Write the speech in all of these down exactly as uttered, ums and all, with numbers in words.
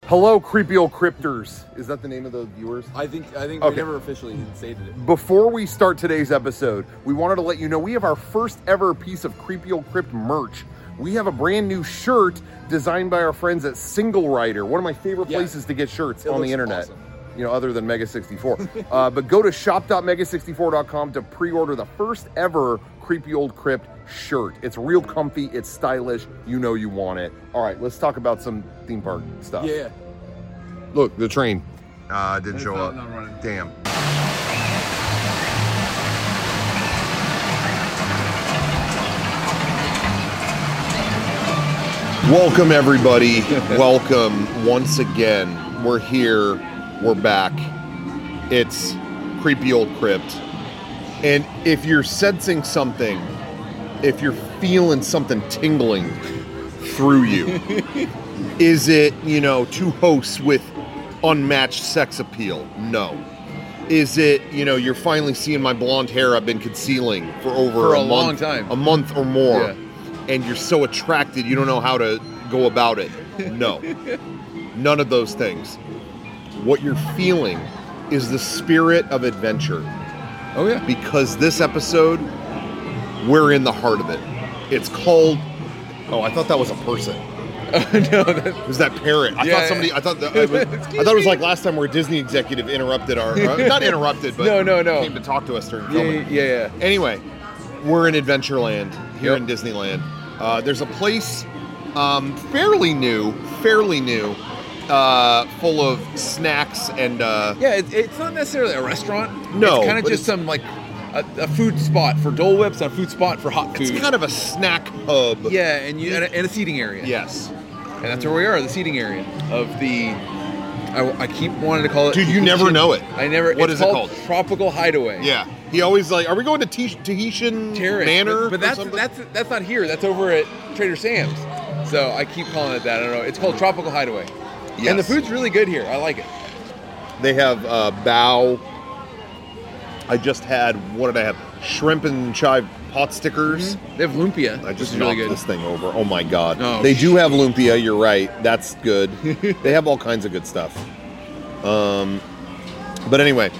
Hello, creepy old crypters. Is that the name of the viewers? I think I think Okay. we never officially stated it. Before we start today's episode, we wanted to let you know we have our first ever piece of Creepy Old Crypt merch. We have a brand new shirt designed by our friends at Single Rider, one of my favorite Yeah. places to get shirts It on the looks internet. awesome. You know, other than Mega sixty-four. uh, but go to shop dot mega sixty-four dot com to pre-order the first ever Creepy Old Crypt shirt. It's real comfy, it's stylish, you know you want it. All right, let's talk about some theme park stuff. Yeah. Look, the train uh, didn't It's show not- up. not running. Damn. Welcome, everybody. Welcome once again. We're here. We're back. It's Creepy Old Crypt. And if you're sensing something, if you're feeling something tingling through you, is it, you know, two hosts with unmatched sex appeal? No. Is it, you know, you're finally seeing my blonde hair I've been concealing for over For a, a long month, time. a month or more, Yeah. and you're so attracted you don't know how to go about it? No. None of those things. What you're feeling is the spirit of adventure, Oh yeah. because this episode, we're in the heart of it. It's called, oh, I thought that was a person. no, that, It was that parrot. I Yeah, thought yeah. somebody. I thought. That, I, was, I thought it was like last time where a Disney executive interrupted our. Uh, not interrupted, but No, no, no. came to talk to us during yeah, filming. yeah, yeah. Anyway, we're in Adventureland here Yep. in Disneyland. Uh, there's a place, um, fairly new, fairly new, uh, full of snacks and. Uh, Yeah, it, it's not necessarily a restaurant. No, it's kind of but just it's- some like a, a food spot for Dole Whips and a food spot for hot food. it's kind of a snack hub. yeah, and you and a, and a seating area. Yes. and that's where we are, the seating area of the. I, I keep wanting to call it. Dude, you never know it. I never. What it's is it called? called? Tropical Hideaway. Yeah. He always like, are we going to T- Tahitian Terrace. Manor? But, but or that's something? that's that's not here. That's over at Trader Sam's. So I keep calling it that. I don't know. It's called Tropical Hideaway. And the Yes. food's really good here. I like it. They have uh, bao. I just had, what did I have? Shrimp and chive pot stickers. They have lumpia. I just which is knocked really good. this thing over. Oh my god. Oh, they do have lumpia, you're right. That's good. They have all kinds of good stuff. Um, but anyway,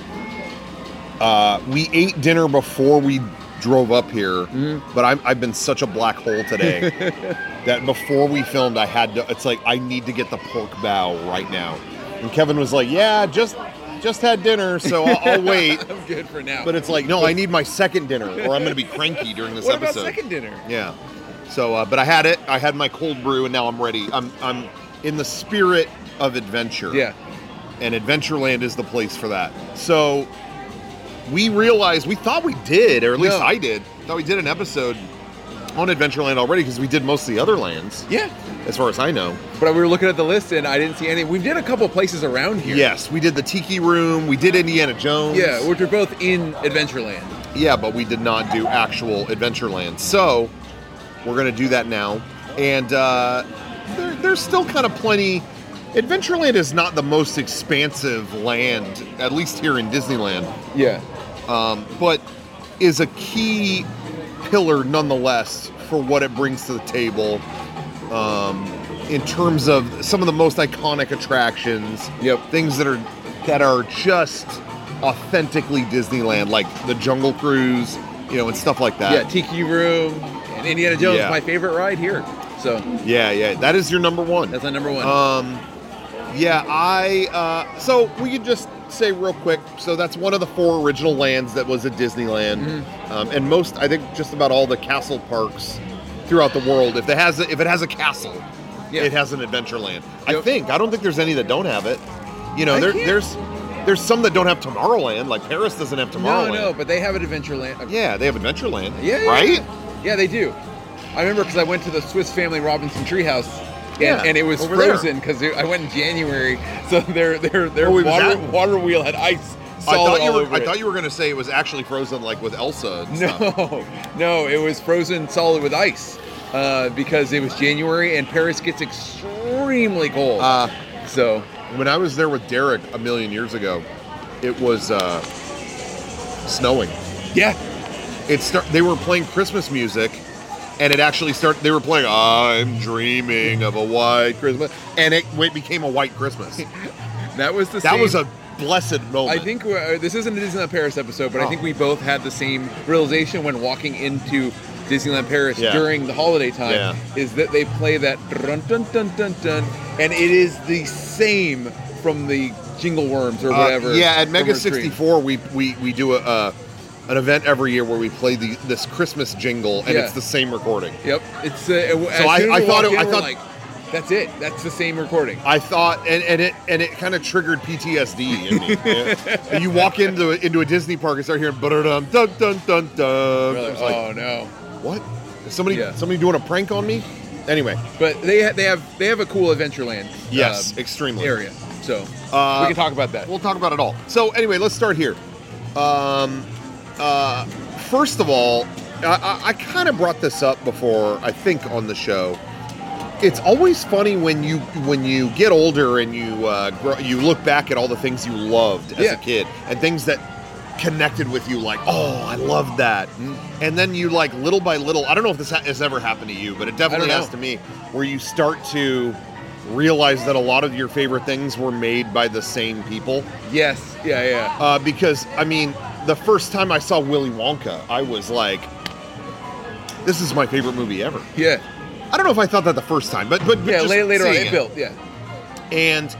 uh, we ate dinner before we drove up here, Mm-hmm. but I'm, I've been such a black hole today that before we filmed, I had to, it's like, I need to get the pork bao right now. And Kevin was like, yeah, just just had dinner, so I'll, I'll wait. I'm good for now. But it's like, no, I need my second dinner, or I'm going to be cranky during this what episode. about second dinner? Yeah. So, uh, but I had it. I had my cold brew, and now I'm ready. I'm I'm in the spirit of adventure. Yeah. And Adventureland is the place for that. So we realized, we thought we did, or at least No. I did, thought we did an episode on Adventureland already because we did most of the other lands, Yeah. as far as I know. But we were looking at the list and I didn't see any. We did a couple places around here. Yes, we did the Tiki Room. We did Indiana Jones. Yeah, which are both in Adventureland. Yeah, but we did not do actual Adventureland. So we're going to do that now. And uh, there, there's still kind of plenty. Adventureland is not the most expansive land, at least here in Disneyland, Yeah. um, but is a key pillar nonetheless for what it brings to the table um, in terms of some of the most iconic attractions. Yep. Things that are that are just authentically Disneyland, like the Jungle Cruise, you know, and stuff like that. Yeah, Tiki Room and Indiana Jones, Yeah. my favorite ride here. So yeah, yeah. That is your number one. that's my number one. Um, yeah, I. Uh, so we could just say real quick. So that's one of the four original lands that was at Disneyland, Mm-hmm. um, and most, I think, just about all the castle parks throughout the world. If it has, a, if it has a castle, Yeah. it has an Adventureland. I Yep. think. I don't think there's any that don't have it. You know, I there, can't- there's there's some that don't have Tomorrowland. Like Paris doesn't have Tomorrowland. no, no, but they have an Adventureland. Yeah, they have Adventureland. Yeah, yeah, right. Yeah, Yeah, they do. I remember because I went to the Swiss Family Robinson Treehouse, and, Yeah, and it was over there. frozen because I went in January, so their their their Oh, it was water that? water wheel had ice I solid thought you all were. over I it. thought you were going to say it was actually frozen, like with Elsa. And stuff. No, no, it was frozen solid with ice uh, because it was January and Paris gets extremely cold. Uh, so When I was there with Derek a million years ago, it was uh, snowing. yeah, It start, They were playing Christmas music, and it actually started. They were playing "I'm Dreaming of a White Christmas," and it, it became a white Christmas. That was the that same, was a blessed moment. I think uh, this isn't a Disneyland Paris episode, but Oh. I think we both had the same realization when walking into Disneyland Paris Yeah. during the holiday time. Yeah. Is that they play that dun dun dun dun dun, and it is the same from the Jingle Worms or Uh, whatever. yeah, at Mega from our screen. sixty-four, we we we do a uh, an event every year where we play the this Christmas jingle, and Yeah. it's the same recording. Yep, it's. Uh, as So I- soon as I we thought walked it- in, I we're thought- like, that's it. That's the same recording. I thought, and, and it and it kind of triggered P T S D in me. Yeah. You walk into into a Disney park and start hearing dun dun dun dun dun. We're like, It's like, oh no! what? Is somebody Yeah. somebody doing a prank on me? Anyway, But they ha- they have they have a cool Adventureland. yes, uh, extremely. area. So Uh, we can talk about that. We'll talk about it all. So anyway, let's start here. Um, uh, first of all, I, I, I kind of brought this up before, I think, on the show. It's always funny when you when you get older and you uh, grow, you look back at all the things you loved as Yeah. a kid and things that connected with you, like, oh, I loved that. And then you, like, little by little, I don't know if this ha- has ever happened to you, but it definitely I don't has know. to me, where you start to realize that a lot of your favorite things were made by the same people. Yes. Yeah. Yeah. Uh, because, I mean, the first time I saw Willy Wonka, I was like, this is my favorite movie ever. Yeah. I don't know if I thought that the first time, but but, but Yeah. just Later, later on, seeing it built. Yeah. and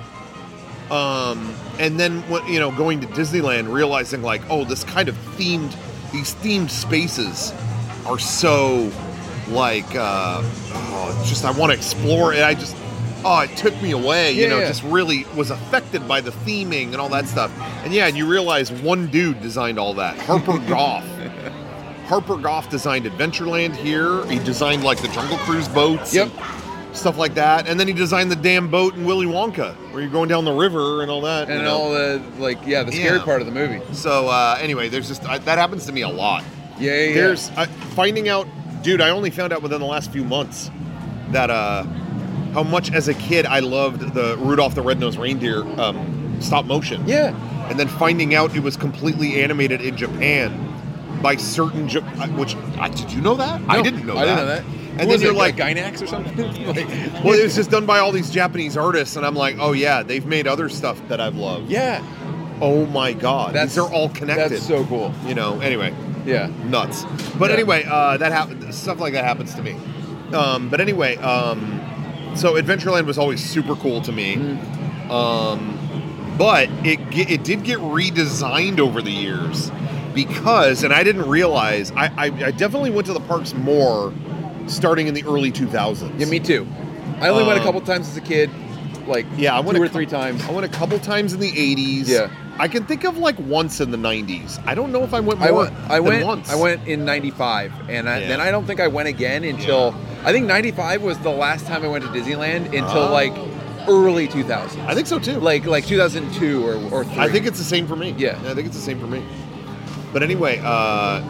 um and then what, you know, going to Disneyland, realizing like, oh, this kind of themed, these themed spaces are so like, uh, oh, it's just I want to explore it. I just, oh, it took me away. You Yeah, know, yeah. just really was affected by the theming and all that stuff. And yeah, and you realize one dude designed all that, Harper Goff. Harper Goff designed Adventureland here. He designed like the Jungle Cruise boats. Yep. And stuff like that. And then he designed the damn boat in Willy Wonka, where you're going down the river and all that. And you know? all the like, yeah, the scary Yeah. part of the movie. So uh, anyway, there's just I, that happens to me a lot. Yeah. Yeah. yeah. There's uh, finding out, dude. I only found out within the last few months that uh, how much as a kid I loved the Rudolph the Red-Nosed Reindeer um, stop motion. Yeah. And then finding out it was completely animated in Japan by certain, Ja- uh, which I, did you know that? I No, didn't know I that. didn't know that. And Who then was you're it, like, Gynax or something. like, well, it was just done by all these Japanese artists, and I'm like, oh yeah, they've made other stuff that I've loved. yeah. Oh my god, That's these are all connected. That's so cool. You know. Anyway, Yeah. nuts. But Yeah. anyway, uh, that happens. Stuff like that happens to me. Um, but anyway, um, so Adventureland was always super cool to me. Mm-hmm. Um, but it ge- it did get redesigned over the years because, and I didn't realize, I, I, I definitely went to the parks more starting in the early two thousands. Yeah. Me too. I only went a Um, couple times as a kid. Like Yeah, I went two a or three times. I went a couple times in the eighties. Yeah. I can think of like once in the nineties. I don't know if I went I more went. I than went. once. I went in ninety-five, and I, Yeah. then I don't think I went again until I think ninety-five was the last time I went to Disneyland until Oh. like early two thousands. I think so too. like like two thousand two or or three. I think it's the same for me. Yeah. I think it's the same for me. But anyway, uh,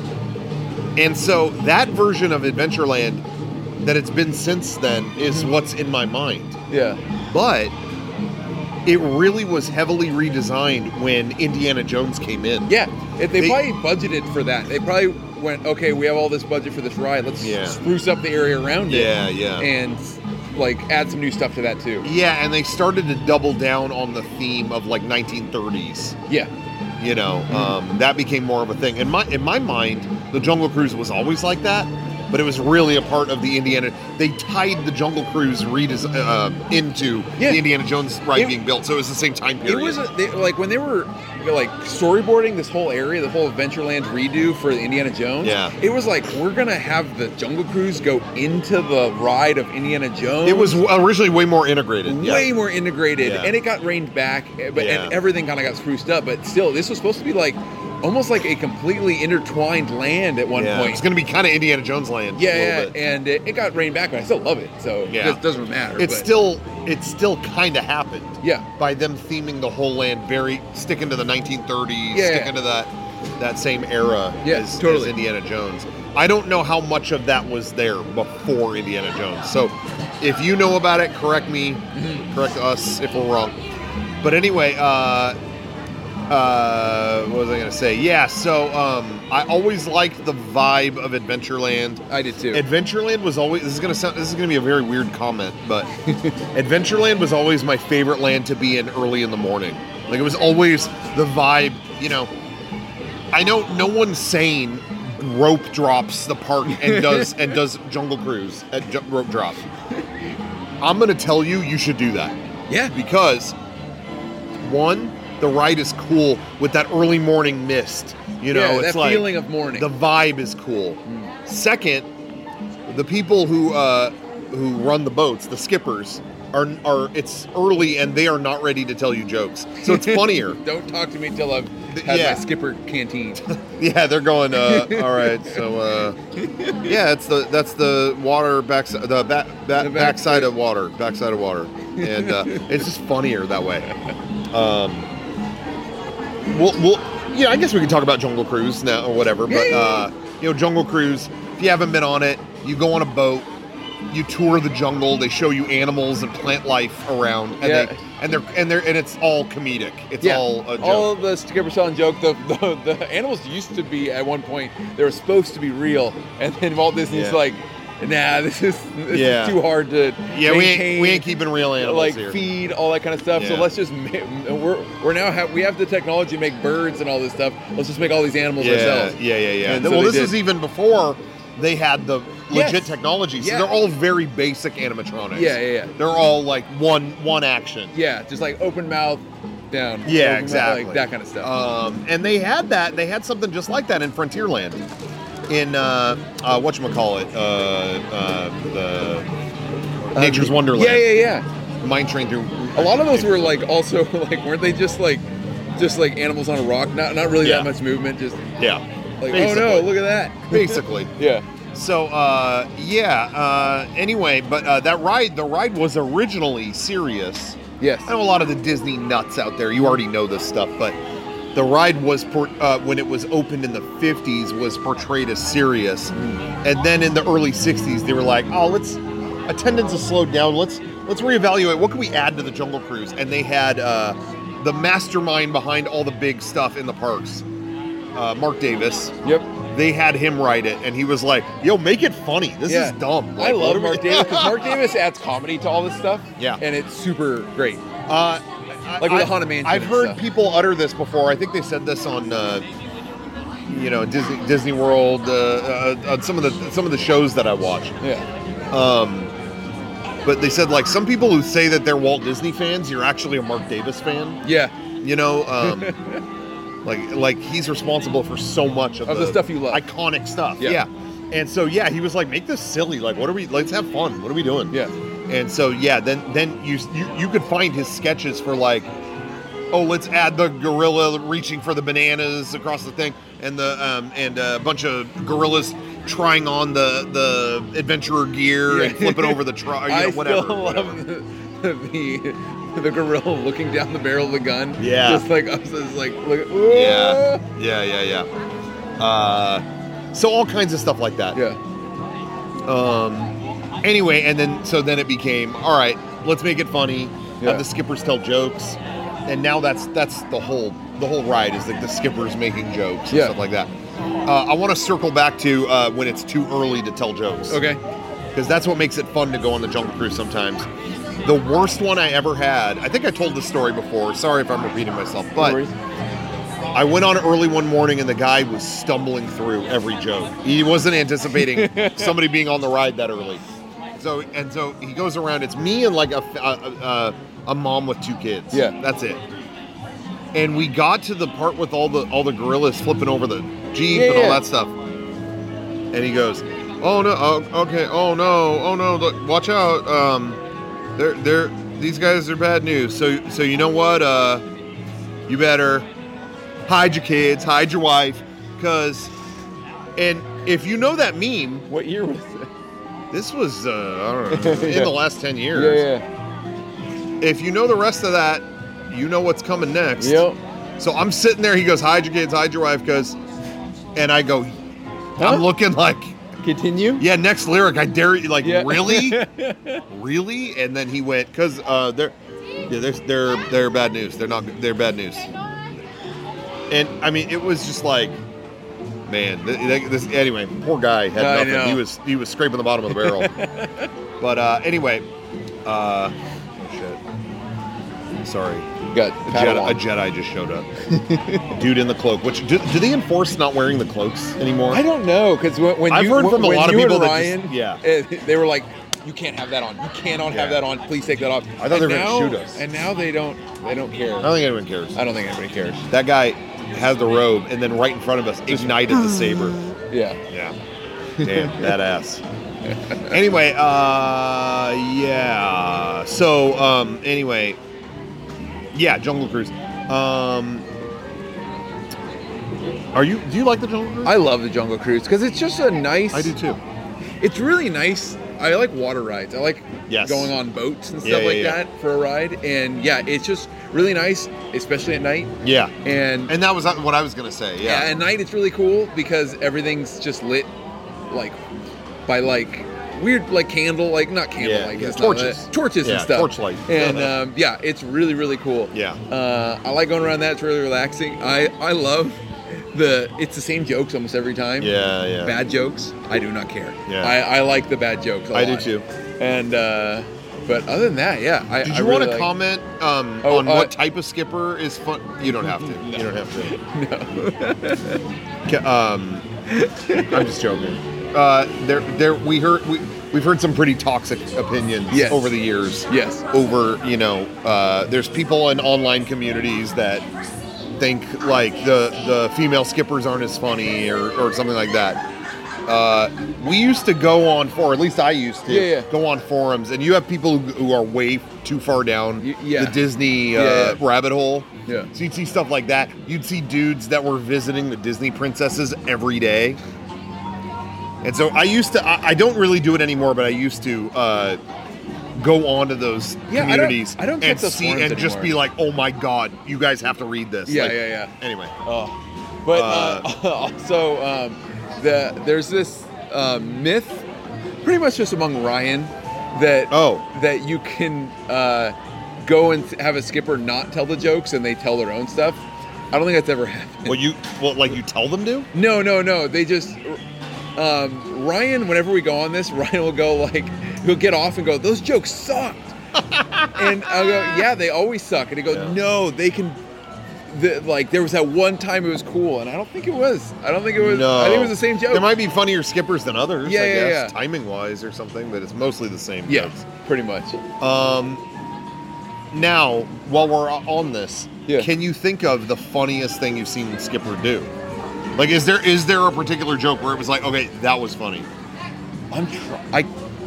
and so that version of Adventureland that it's been since then is Mm-hmm. what's in my mind. yeah. But it really was heavily redesigned when Indiana Jones came in. Yeah, if they, They- probably budgeted for that. They probably went, okay, we have all this budget for this ride. Let's Yeah. spruce up the area around it. Yeah, yeah. And like add some new stuff to that too. Yeah, and they started to double down on the theme of like nineteen thirties. Yeah. You know, um, that became more of a thing. In my in my mind, the Jungle Cruise was always like that, but it was really a part of the Indiana. They tied the Jungle Cruise redes- uh, into Yeah. the Indiana Jones ride It- being built, so it was the same time It period. was a, they, like when they were like storyboarding this whole area, the whole Adventureland redo for Indiana Jones. Yeah. It was like we're gonna have the Jungle Cruise go into the ride of Indiana Jones. It was originally way more integrated. yeah. way more integrated, Yeah. and it got reined back, eh, but Yeah. and everything kind of got spruced up. But still, this was supposed to be like almost like a completely intertwined land at one Yeah, point. it's going to be kind of Indiana Jones land. a Yeah, little yeah, bit. and it, it got reined back, but I still love it. So Yeah. it doesn't matter. It's but- still it still kind of happened. yeah, By them theming the whole land, very sticking to the nineteen thirties, Yeah. sticking to that that same era Yeah, as, totally. as Indiana Jones. I don't know how much of that was there before Indiana Jones. So if you know about it, correct me, Mm-hmm. correct us if we're wrong. But anyway, uh, Uh, what was I going to say? Yeah, so um, I always liked the vibe of Adventureland. I did too. Adventureland was always. This is going to sound. This is going to be a very weird comment, but Adventureland was always my favorite land to be in early in the morning. Like it was always the vibe. You know, I know no one's saying rope drops the park and does and does Jungle Cruise at ju- rope drop. I'm going to tell you, you should do that. Yeah. Because one. The ride is cool with that early morning mist. You know, yeah, it's that like feeling of morning. The vibe is cool. Mm. Second, the people who uh, who run the boats, the skippers, are are it's early and they are not ready to tell you jokes. So it's funnier. Don't talk to me until I've had yeah. my skipper canteen. Yeah, they're going. Uh, all right, so uh, yeah, it's the that's the water back the back, back, the back backside of water, backside of water, and uh, it's just funnier that way. Um, We'll, we'll, yeah, I guess we can talk about Jungle Cruise now or whatever, but, uh, you know, Jungle Cruise, if you haven't been on it, you go on a boat, you tour the jungle, they show you animals and plant life around, and yeah. they, and they're, and they're, and it's all comedic. It's yeah. all a joke. All of the skipper selling joke, the, the, the animals used to be, at one point, they were supposed to be real, and then Walt Disney's yeah. like, nah, this is this yeah. is too hard to yeah, maintain, we ain't, we ain't keeping real animals like here. feed all that kind of stuff. Yeah. So let's just ma- we're we're now have we have the technology to make birds and all this stuff. Let's just make all these animals yeah, ourselves. Yeah, yeah, yeah. And well, so this did. is even before they had the legit yes. technology. So yeah. they're all very basic animatronics. Yeah, yeah, yeah. They're all like one one action. Yeah, just like open mouth down. Yeah, open exactly. Mouth, like that kind of stuff. Um, and they had that. They had something just like that in Frontierland. In uh, uh, whatchamacallit, uh, uh, the Nature's um, Wonderland. Yeah, yeah, yeah. Mine Train through. A lot of those were like also like weren't they just like just like animals on a rock? Not not really yeah. that much movement. Just yeah. Like basically. oh no, look at that. Basically. Yeah. So uh, yeah. Uh, anyway, but uh, that ride, the ride was originally serious. Yes. I know a lot of the Disney nuts out there. You already know this stuff, but. The ride was, por- uh, when it was opened in the fifties, was portrayed as serious. Mm. And then in the early sixties, they were like, oh, let's, attendance has slowed down. Let's let's reevaluate. What can we add to the Jungle Cruise? And they had uh, the mastermind behind all the big stuff in the parks, uh, Mark Davis. Yep. They had him write it, and he was like, yo, make it funny. This yeah. is dumb. Like, I love Mark we- Davis, because Mark Davis adds comedy to all this stuff. Yeah. And it's super great. Uh, Like with I, the Haunted Mansion I've and heard stuff. people utter this before. I think they said this on, uh, you know, Disney Disney World, uh, uh, on some of the some of the shows that I watch. Yeah. Um, but they said like some people who say that they're Walt Disney fans, you're actually a Mark Davis fan. Yeah. You know, um, like like he's responsible for so much of, Of the stuff you love. iconic stuff. Yeah. Yeah. And so yeah, he was like, make this silly. Like, what are we? Let's have fun. What are we doing? Yeah. And so yeah, then then you you you could find his sketches for like, oh, let's add the gorilla reaching for the bananas across the thing, and the um and a bunch of gorillas trying on the the adventurer gear Yeah. and flipping over the truck, you know, I whatever. still whatever. love the, the the gorilla looking down the barrel of the gun. Yeah. Just like us, just like look. At, whoa. Yeah, yeah, yeah, yeah. Uh, so all kinds of stuff like that. Yeah. Um. Anyway, and then so then it became all right. Let's make it funny. Yeah. Have the skippers tell jokes, and now that's that's the whole the whole ride is like the skippers making jokes and Yeah. stuff like that. Uh, I want to circle back to uh, when it's too early to tell jokes. Okay. Because that's what makes it fun to go on the Jungle Cruise sometimes. The worst one I ever had. I think I told this story before. Sorry if I'm repeating myself, but. No worries. I went on early one morning and the guy was stumbling through every joke. He wasn't anticipating somebody being on the ride that early. So and so he goes around. It's me and like a a, a, a mom with two kids. Yeah. That's it. And we got to the part with all the all the gorillas flipping over the Jeep Yeah, and all yeah. that stuff. And he goes, "Oh no! Oh, okay! Oh no! Oh no! Look, watch out! Um, they're they're these guys are bad news. So so you know what? Uh, you better." Hide your kids, hide your wife, because, and if you know that meme, What year was it? this was, uh, I don't know, in Yeah. the last ten years. Yeah, yeah. If you know the rest of that, you know what's coming next. Yep. So I'm sitting there, he goes, hide your kids, hide your wife, because, and I go, Huh? I'm looking like, Continue? yeah, next lyric, I dare you, like, Yeah. really? Really? And then he went, because uh, they're, yeah, they're, they're, they're bad news. They're not, they're bad news. And I mean, it was just like, man, th- th- this anyway. Poor guy had I nothing. know. He was he was scraping the bottom of the barrel. But uh, anyway, uh, oh shit. Sorry, Got a Padawan. Jedi, a Jedi just showed up. Dude in the cloak. Which do, do they enforce not wearing the cloaks anymore? I don't know because when, when I've you, heard when, from a when lot of you and people that Ryan, just- yeah. eh, they were like, "You can't have that on. You cannot have Yeah. that on. Please take that off." I thought they And were gonna now- shoot us. And now they don't. They don't care. I don't think anyone cares. I don't think anybody cares. That guy has the robe, and then right in front of us ignited the saber. Yeah. Yeah. Damn, badass. Anyway, uh, yeah. So, um, anyway, yeah, Jungle Cruise. Um, are you? Do you like the Jungle Cruise? I love the Jungle Cruise because it's just a nice. I do too. It's really nice. I like water rides. I like Yes. going on boats and stuff Yeah, yeah, like yeah. that for a ride. And yeah, it's just really nice, especially at night. Yeah. And And that was what I was gonna say. yeah, Yeah. at night it's really cool because everything's just lit, like by like weird like candle, like not candle, Yeah, like yeah, it's not torches. that- torches Yeah, and stuff, torchlight. And um, yeah, it's really really cool. Yeah. uh, I like going around that. It's really relaxing. I I love the. It's the same jokes almost every time. Yeah. Yeah. Bad jokes, I do not care. Yeah. I, I like the bad jokes. a I do lot. too. And uh, but other than that, yeah. I, Did I you really want to like- comment um, Oh, on uh, what type of skipper is fun? You don't have to. You don't have to. No. Ca- Um, I'm just joking. Uh, there, there. We heard. We, we've heard some pretty toxic opinions Yes. over the years. Yes. Over, you know, uh, there's people in online communities that think like the the female skippers aren't as funny or, or something like that. Uh, we used to go on for, at least I used to Yeah, yeah. go on forums, and you have people who, who are way too far down Y- yeah. the Disney uh, Yeah, yeah. rabbit hole. Yeah. So you'd see stuff like that. You'd see dudes that were visiting the Disney princesses every day. And so I used to, I, I don't really do it anymore, but I used to uh, go on to those Yeah, I don't- communities I don't get and those see forums and just anymore. be like, oh my God, you guys have to read this. Yeah, Like, yeah, yeah. Anyway. Oh, but uh, also um, the there's this uh, myth, pretty much just among Ryan, that Oh. that you can uh, go and have a skipper not tell the jokes and they tell their own stuff. I don't think that's ever happened. Well, you, well, like you tell them to? No, no, no. They just um, Ryan. Whenever we go on this, Ryan will go like he'll get off and go, "Those jokes sucked," and I'll go, "Yeah, they always suck." And he goes, Yeah. "No, they can." The, like there was that one time it was cool, and I don't think it was. I don't think it was. No. I think it was the same joke. There might be funnier skippers than others, Yeah, I yeah, guess, yeah. timing wise or something, but it's mostly the same yeah, jokes. pretty much. Um, now, while we're on this, Yeah. can you think of the funniest thing you've seen Skipper do? Like, is there is there a particular joke where it was like, okay, that was funny? I'm try- I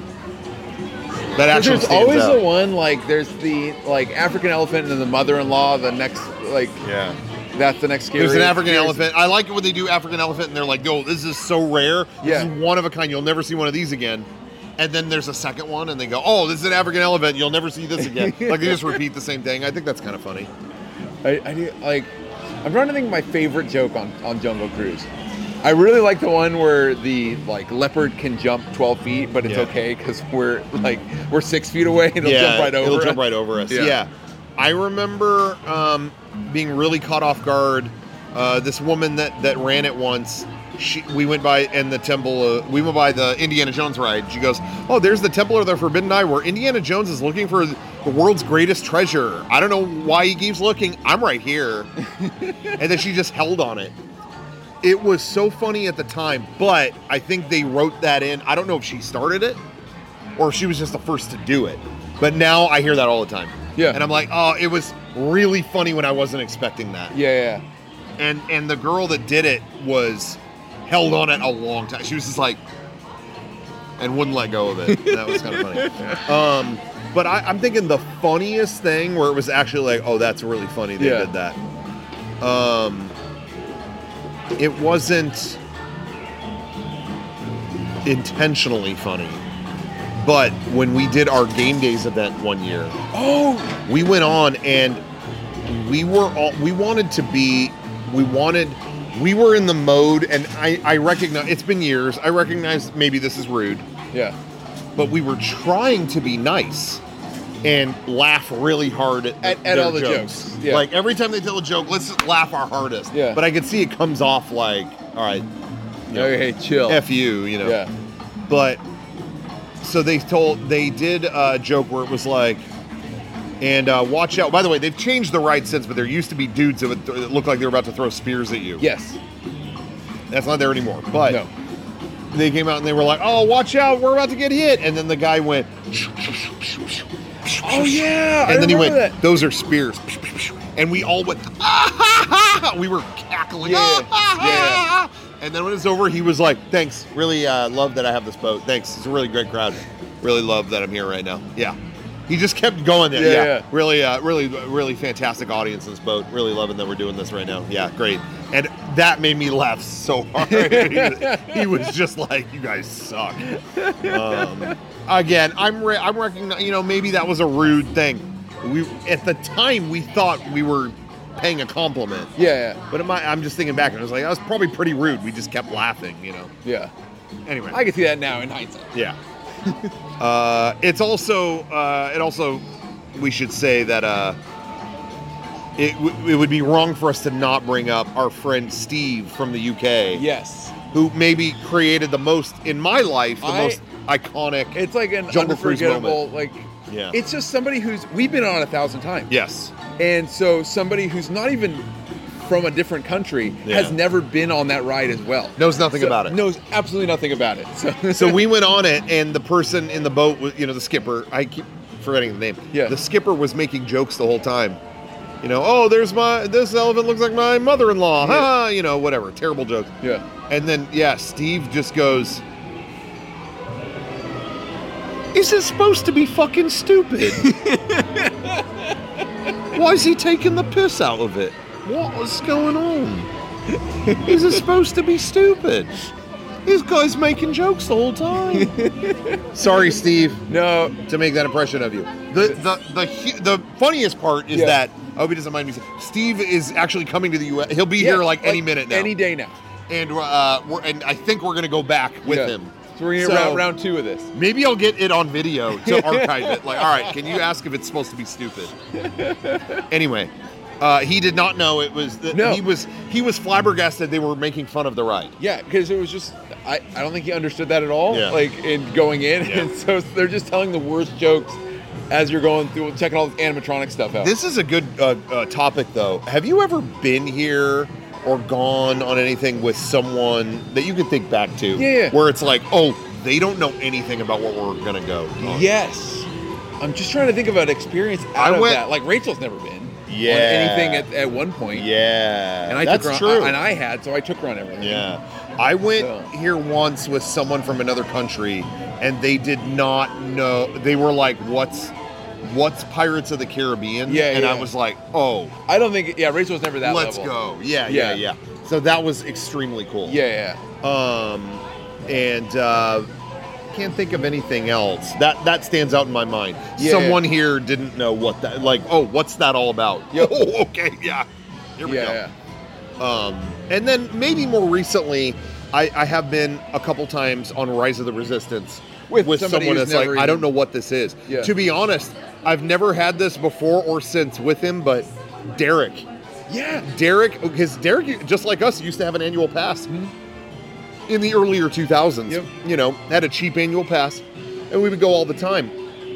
That actually there's stands always out. the one like there's the like African elephant and then the mother-in-law. The next like Yeah. that's the next scary. There's an African scary- elephant. I like it when they do African elephant and they're like, "Yo, this is so rare. This Yeah. is one of a kind. You'll never see one of these again." And then there's a second one, and they go, "Oh, this is an African elephant. You'll never see this again." Like they just repeat the same thing. I think that's kind of funny. I, I do, like. I'm trying to think of my favorite joke on, on Jungle Cruise. I really like the one where the like leopard can jump twelve feet, but it's Yeah. okay because we're like we're six feet away and it'll yeah, jump right over. It'll us. jump right over us. Yeah. Yeah. I remember um, being really caught off guard. Uh, this woman that, that ran it once, she, we went by in the temple. Uh, we went by the Indiana Jones ride. She goes, "Oh, there's the Temple of the Forbidden Eye, where Indiana Jones is looking for the world's greatest treasure. I don't know why he keeps looking. I'm right here." And then she just held on it. It was so funny at the time, but I think they wrote that in. I don't know if she started it or if she was just the first to do it. But now I hear that all the time. Yeah. And I'm like, oh, it was really funny when I wasn't expecting that. Yeah, And and the girl that did it was held on it a long time. She was just like, and wouldn't let go of it. That was kind of funny. Um, but I, I'm thinking the funniest thing where it was actually like, oh, that's really funny they Yeah. did that. Um, it wasn't intentionally funny. But when we did our game days event one year, yeah. Oh, we went on and we were all we wanted to be we wanted we were in the mode, and I, I recognize it's been years. I recognize maybe this is rude, yeah. but we were trying to be nice. and laugh really hard at, At- at their all the jokes. Yeah. Like every time they tell a joke, let's just laugh our hardest. Yeah. But I can see it comes off like, all right, you know, Okay, chill. F you, you know. Yeah. But so they told they did a joke where it was like, and uh, watch out. By the way, they've changed the ride since, but there used to be dudes that would th- that looked like they were about to throw spears at you. Yes. That's not there anymore. But No. they came out and they were like, "Oh, watch out, we're about to get hit." And then the guy went, Oh yeah. I and then he went, remember that. "Those are spears." And we all went, ah, ha, ha, ha. We were cackling. Yeah, "Ah, ha, ha, yeah. ha." And then when it's over, he was like, "Thanks. Really uh, love that I have this boat. Thanks. It's a really great crowd. Really love that I'm here right now." Yeah. He just kept going there. Yeah, Yeah. yeah. Really, uh, really, really fantastic audience in this boat. Really loving that we're doing this right now. Yeah, great. And that made me laugh so hard. He was just like, "You guys suck." Um, again, I'm re- I'm recognizing, you know, maybe that was a rude thing. We at the time we thought we were paying a compliment. Yeah, yeah, But it might, I'm just thinking back and I was like, that was probably pretty rude. We just kept laughing, you know. yeah. Anyway. I can see that now in hindsight. Yeah. uh, it's also, uh, it also, we should say that uh, it, w- it would be wrong for us to not bring up our friend Steve from the U K, Yes. who maybe created the most, in my life, the I- most iconic. It's like an Jungle Cruise unforgettable, like, Yeah. it's just somebody who's, we've been on a thousand times. Yes. And so somebody who's not even from a different country Yeah. has never been on that ride as well. Knows nothing So- about it. Knows absolutely nothing about it. So, So we went on it, and the person in the boat, was, you know, the skipper, I keep forgetting the name. Yeah. The skipper was making jokes the whole time. You know, oh, there's my, this elephant looks like my mother-in-law. Yeah. Ha, you know, whatever. Terrible jokes. yeah. And then, yeah, Steve just goes, is it supposed to be fucking stupid? Why is he taking the piss out of it? What is going on? Is it supposed to be stupid? This guy's making jokes the whole time. Sorry, Steve, No. to make that impression of you. The the the hu- the funniest part is Yeah. that I hope he doesn't mind me saying, Steve is actually coming to the U S. He'll be Yeah, here like, any minute now, Any day now. and uh, we're, and I think we're gonna go back with Yeah. him. So we're going to So- get round, round two of this. Maybe I'll get it on video to archive it. Like, all right, can you ask if it's supposed to be stupid? Anyway, uh, he did not know it was. The, No. He was he was flabbergasted they were making fun of the ride. Yeah, because it was just, I, I don't think he understood that at all, Yeah. like, in going in. Yeah. And so they're just telling the worst jokes as you're going through, checking all this animatronic stuff out. This is a good uh, uh, topic, though. Have you ever been here or gone on anything with someone that you can think back to? Yeah, yeah. Where it's like, oh, they don't know anything about what we're gonna go. on. Yes. I'm just trying to think of an experience out I of went- that. Like, Rachel's never been Yeah. on anything at, at one point. Yeah, And I that's took her true. on, and I had, so I took her on everything. Yeah. I went So- here once with someone from another country, and they did not know. They were like, what's what's Pirates of the Caribbean? Yeah, And I yeah. was like, oh, I don't think, yeah, Rachel was never that let's level. go. Yeah, yeah, Yeah. yeah. So that was extremely cool. Yeah, yeah. Um, and uh, can't think of anything else. That that stands out in my mind. Yeah. Someone here didn't know what that, like, oh, what's that all about? Yep. Oh, okay, yeah. Here we yeah, go. yeah. Um, and then maybe more recently, I, I have been a couple times on Rise of the Resistance With with somebody someone who's that's like, never I don't even- know what this is. Yeah. To be honest, I've never had this before or since with him, but Derek. Yeah. Derek, because Derek, just like us, used to have an annual pass in the earlier two thousands. Yep. You know, had a cheap annual pass, and we would go all the time.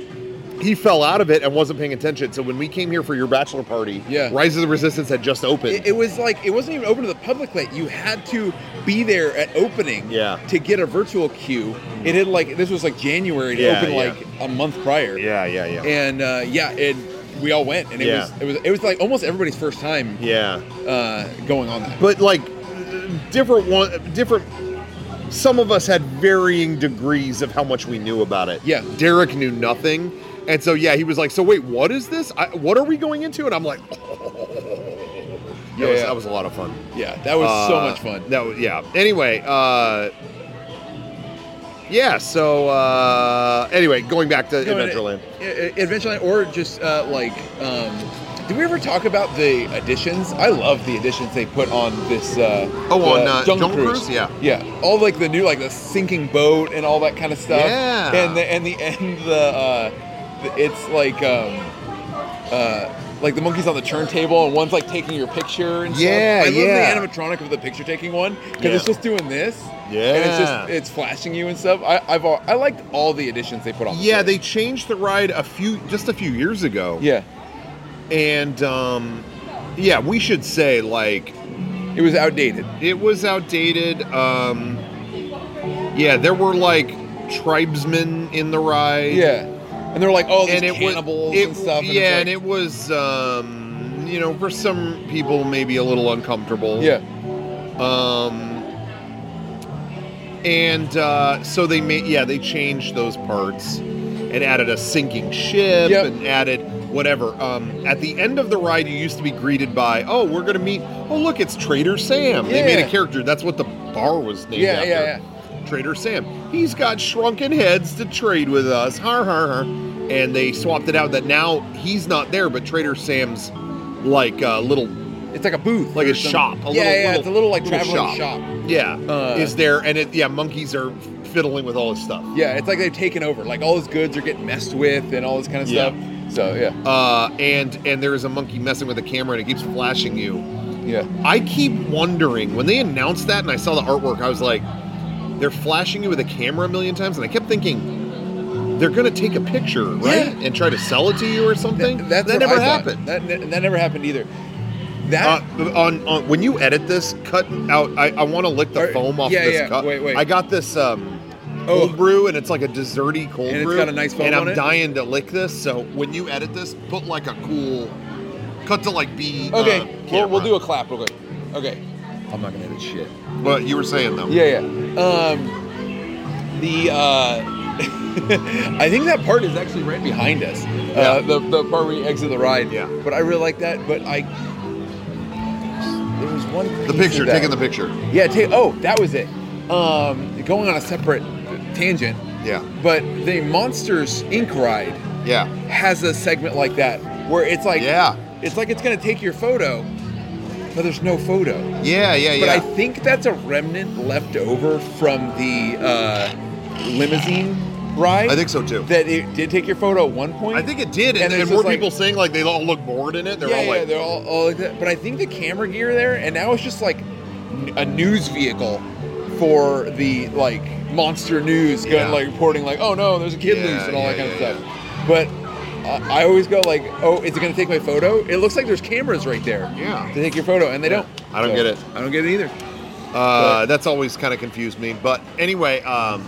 He fell out of it and wasn't paying attention. So when we came here for your bachelor party, Yeah. Rise of the Resistance had just opened. It, it was like, it wasn't even open to the public yet. You had to be there at opening Yeah. to get a virtual queue. It had like, this was like January, to Yeah, open yeah. like a month prior. yeah, yeah, yeah. And uh, yeah, and we all went, and it Yeah. was it was it was like almost everybody's first time yeah. uh, going on that. But like different one different some of us had varying degrees of how much we knew about it. Yeah. Derek knew nothing. And so yeah, he was like, "So wait, what is this? I, what are we going into?" And I'm like, oh. That Yeah, was, yeah. that was a lot of fun. Yeah, that was so Uh, much fun. That was, yeah. Anyway, uh yeah, so uh anyway, going back to Going to- Adventureland. uh, Adventureland, or just uh, like, um, did we ever talk about the additions? I love the additions they put on this. Uh, Oh, the on, uh, Jungle Cruise? Yeah. yeah, all like the new, like the sinking boat and all that kind of stuff. Yeah. and the and the and the uh, it's like um, uh, like the monkeys on the turntable, and one's like taking your picture and Yeah, stuff. I yeah. love the animatronic of the picture taking one because Yeah. it's just doing this. Yeah. And it's just it's flashing you and stuff. I I've al- I liked all the additions they put on. the Yeah, show. they changed the ride a few just a few years ago. yeah. And um, yeah, we should say like It was outdated. it was outdated. Um, yeah, there were like tribesmen in the ride. Yeah. And they're like, oh, these and it cannibals was it, and stuff. And yeah, it's like, and it was um, you know, for some people maybe a little uncomfortable. yeah. Um, and uh, so they made yeah they changed those parts and added a sinking ship Yep. and added whatever. Um, at the end of the ride, you used to be greeted by, oh, we're gonna meet. Oh, look, it's Trader Sam. They made Yeah. a character. That's what the bar was named Yeah, after. yeah, Trader Sam. He's got shrunken heads to trade with us. Har har har. And they swapped it out that now he's not there, but Trader Sam's like a little, It's like a booth. like or a some- shop. A yeah, little, yeah. little- It's a little like little traveling shop. Yeah, Uh, is there, and it yeah, monkeys are fiddling with all this stuff. Yeah, it's like they've taken over. Like all his goods are getting messed with and all this kind of Yeah. stuff. So yeah, Uh, and and there is a monkey messing with the camera, and it keeps flashing you. yeah. I keep wondering when they announced that, and I saw the artwork, I was like, they're flashing you with a camera a million times, and I kept thinking they're gonna take a picture, right, Yeah. and try to sell it to you or something. That, that's that what never I thought. happened. That ne- that never happened either. That Uh, on, on when you edit this, cut out. I, I want to lick the Or- foam off yeah, this yeah, cup. wait, wait. I got this um, Oh. cold brew, and it's like a desserty cold And it's brew. got a nice foam and I'm on it? dying to lick this. So when you edit this, put like a cool cut to like B. okay. Uh, we'll, we'll camera. do a clap real quick. Okay. I'm not gonna edit shit. What you were saying though? Yeah, yeah. Um, the uh, I think that part is actually right behind us. Yeah. Uh, the the part where you exit the ride. Yeah. But I really like that. But I there was one. The piece picture, of that. taking the picture. Yeah. Ta- oh, that was it. Um, going on a separate tangent. Yeah, But the Monsters Incorporated ride yeah, has a segment like that where it's like yeah, it's like it's gonna take your photo, but there's no photo. yeah, yeah, But I yeah. think that's a remnant left over from the uh, limousine ride. I think so too. that it did take your photo at one point. I think it did, and, And and, it's more just like- people saying like they all look bored in it. They're yeah, all yeah, like, they're all, all like that. But I think the camera gear there, and now it's just like n- a news vehicle for the like monster news, going Yeah. like reporting like, oh no, there's a kid Yeah, loose and all that yeah, kind yeah, of stuff. But uh, I always go like, oh, is it going to take my photo? It looks like there's cameras right there Yeah. to take your photo, and they Yeah. don't. I don't So, get it. I don't get it either. Uh, that's always kind of confused me. But anyway, um,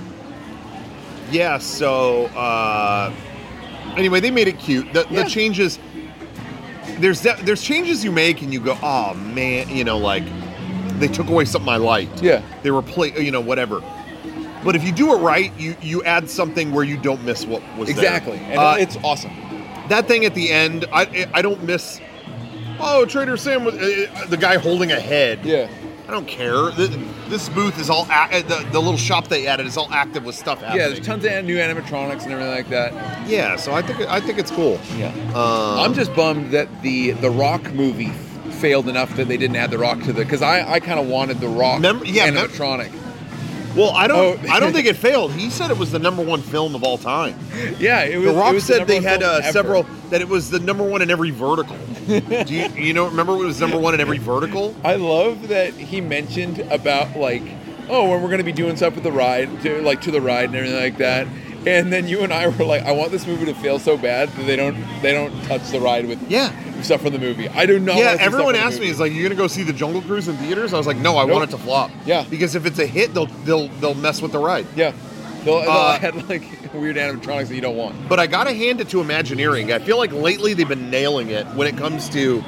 yeah. So uh, anyway, they made it cute. The, Yeah. the changes. There's de- there's changes you make, and you go, oh man, you know, like they took away something I liked. Yeah. They were play, you know, whatever. But if you do it right, you you add something where you don't miss what was there. Exactly, and Uh, it's awesome. that thing at the end, I I don't miss. Oh, Trader Sam was uh, the guy holding a head. Yeah. I don't care. This, this booth is all a- the the little shop they added is all active with stuff happening. Yeah, there's tons of new animatronics and everything like that. Yeah, so I think I think it's cool. Yeah. Um, I'm just bummed that the the Rock movie failed enough that they didn't add the Rock to the because I, I kind of wanted the Rock Remember- yeah, mem- animatronic. well. I don't Oh. I don't think it failed. He said it was the number one film of all time. Yeah, it was. The Rock it was said number they one had film uh, ever. several that it was the number one in every vertical. Do you you know remember it was number one in every vertical? I love that he mentioned about like, oh, when we're going to be doing stuff with the ride, to, like to the ride and everything like that. And then you and I were like, I want this movie to fail so bad that they don't they don't touch the ride with Yeah. stuff from the movie. I do not. Yeah, want to see everyone stuff from asked the me, movie. "Is like you're gonna go see the Jungle Cruise in theaters?" I was like, "No, I Nope. want it to flop." Yeah. because if it's a hit, they'll they'll they'll mess with the ride. Yeah, they'll, they'll Uh, add like weird animatronics that you don't want. But I gotta hand it to Imagineering. I feel like lately they've been nailing it when it comes to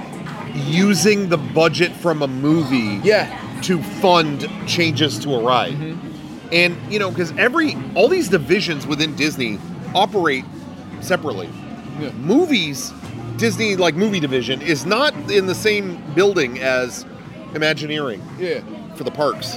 using the budget from a movie Yeah, to fund changes to a ride. Mm-hmm. And you know, because every all these divisions within Disney operate separately. Yeah. Movies, Disney like movie division is not in the same building as Imagineering yeah, for the parks.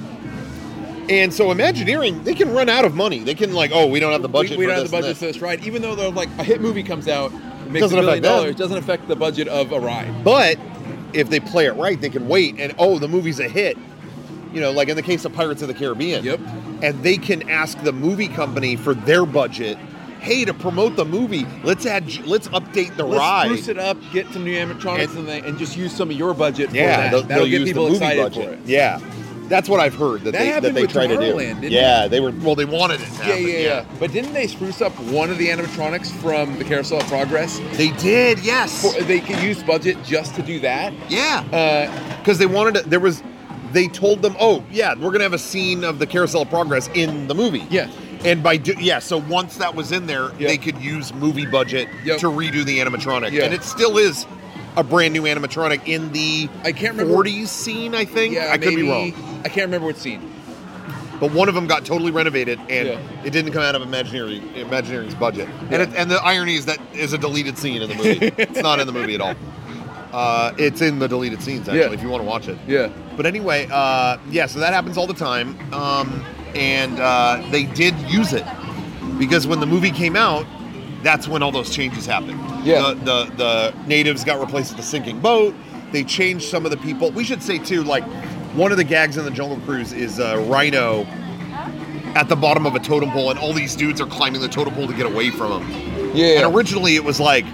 And so Imagineering, they can run out of money. They can like, oh, we don't have the budget we, we for don't this have the and budget for this. this ride. Even though they're like a hit movie comes out, it makes Doesn't a billion affect them. dollars. Doesn't affect the budget of a ride. But if they play it right, they can wait and oh, the movie's a hit. You know, like in the case of Pirates of the Caribbean. Yep. And they can ask the movie company for their budget. hey, to promote the movie, let's add, let's update the Let's ride. spruce it up, get some new animatronics, and, and, and just use some of your budget Yeah, for that. they'll, That'll they'll get use people the movie excited budget. for it. Yeah, that's what I've heard that, That they that happened they with try to do. Tomorrowland, didn't Yeah, they were well, they wanted it to Yeah, happen. yeah, yeah, But didn't they spruce up one of the animatronics from the Carousel of Progress? They did, yes. For, they could use budget just to do that. yeah, Uh, because they wanted to, there was, they told them, oh yeah, we're gonna have a scene of the Carousel of Progress in the movie. Yeah. And by do, yeah, so once that was in there, Yep. they could use movie budget Yep. to redo the animatronic, Yeah. and it still is a brand new animatronic in the I can't remember. forties scene. I think Yeah, I could maybe, be wrong, I can't remember what scene. but one of them got totally renovated, and Yeah. it didn't come out of Imagineering, Imagineering's budget. Yeah. And it, and the irony is that is a deleted scene in the movie. It's not in the movie at all. Uh, it's in the deleted scenes actually, Yeah. if you want to watch it. Yeah. But anyway, uh, yeah, so that happens all the time. Um, and uh, they did use it because when the movie came out, that's when all those changes happened. Yeah. The, the, the natives got replaced with the sinking boat. They changed some of the people. We should say, too, like, one of the gags in the Jungle Cruise is uh, Rhino at the bottom of a totem pole, and all these dudes are climbing the totem pole to get away from him. Yeah. And originally it was like,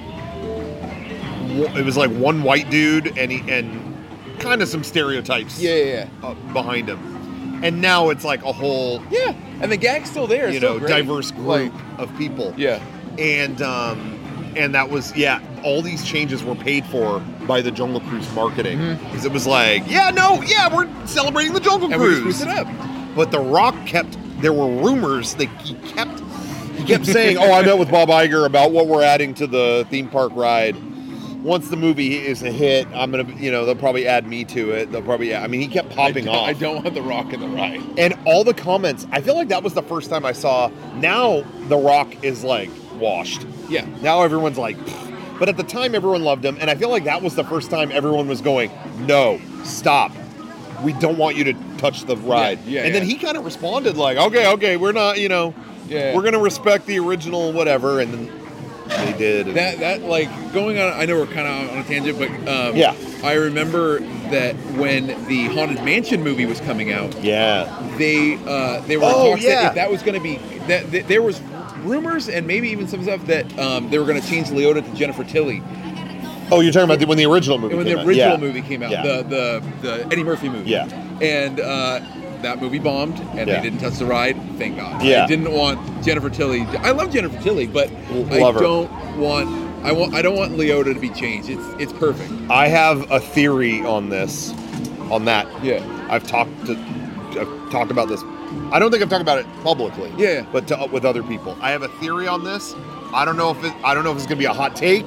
it was like one white dude and he, and kind of some stereotypes Yeah, yeah, yeah. uh, behind him. And now it's like a whole, Yeah, and the gag's still there. It's you still know, great. diverse group Like, of people. yeah. And um, and that was, yeah, all these changes were paid for by the Jungle Cruise marketing. Because it was like, yeah, no, yeah, we're celebrating the Jungle And we Cruise. just spruce it up. But The Rock kept, there were rumors that he kept, he kept saying, oh, I met with Bob Iger about what we're adding to the theme park ride. Once the movie is a hit, I'm going to, you know, they'll probably add me to it. They'll probably, I mean, he kept popping I don't, off. I don't want the Rock in the ride. And all the comments, I feel like that was the first time I saw, now The Rock is like washed. Yeah. Now everyone's like, pfft. But at the time everyone loved him, and I feel like that was the first time everyone was going, no, stop. We don't want you to touch the ride. Yeah, yeah, and then yeah. he kind of responded like, okay, okay, we're not, you know, Yeah. we're going to respect the original whatever, and then they did. and- That that like going on. I know we're kind of on a tangent, but um, Yeah. I remember that when the Haunted Mansion movie was coming out, yeah. they uh, they were Oh, talks yeah. that if that was going to be that, that there was rumors and maybe even some stuff that um, they were going to change Leota to Jennifer Tilly Oh, you're talking about the, when the original movie when came the out. original Yeah. movie came out, Yeah. the, the the Eddie Murphy movie. Yeah. And uh, that movie bombed, and Yeah. they didn't touch the ride. Thank God. Yeah. I didn't want Jennifer Tilly. I love Jennifer Tilly, but I Love her. don't want. I want. I don't want Leota to be changed. It's it's perfect. I have a theory on this, on that. Yeah. I've talked to, I've talked about this. I don't think I've talked about it publicly. Yeah. But to, with other people, I have a theory on this. I don't know if it. I don't know if it's gonna be a hot take,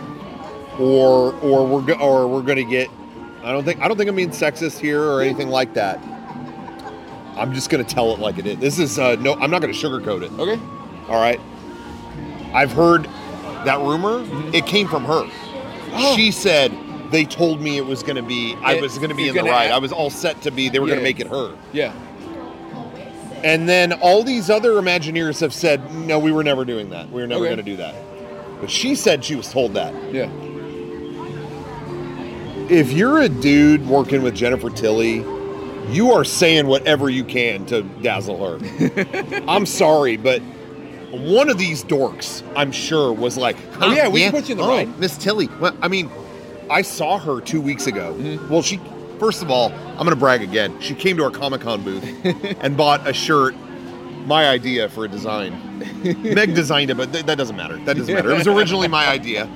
or or we're go, or we're gonna get. I don't think. I don't think I'm being sexist here or anything like that. I'm just gonna tell it like it is. This is uh, no. I'm not gonna sugarcoat it. Okay. All right. I've heard that rumor. Mm-hmm. It came from her. Oh. She said they told me it was going to be. I It- was going to be you're in the gonna ride. act- I was all set to be. They were going Yeah. to make it her. Yeah. And then all these other Imagineers have said, no, we were never doing that. We were never Okay. going to do that. But she said she was told that. Yeah. If you're a dude working with Jennifer Tilly, you are saying whatever you can to dazzle her. I'm sorry, but one of these dorks, I'm sure, was like, Oh, "Huh, yeah, we can put you in the oh, ride." Miss Tilly." Well, I mean, I saw her two weeks ago. Mm-hmm. Well, she, first of all, I'm going to brag again. She came to our Comic-Con booth and bought a shirt, my idea for a design. Meg designed it, but th- that doesn't matter. That doesn't matter. It was originally my idea.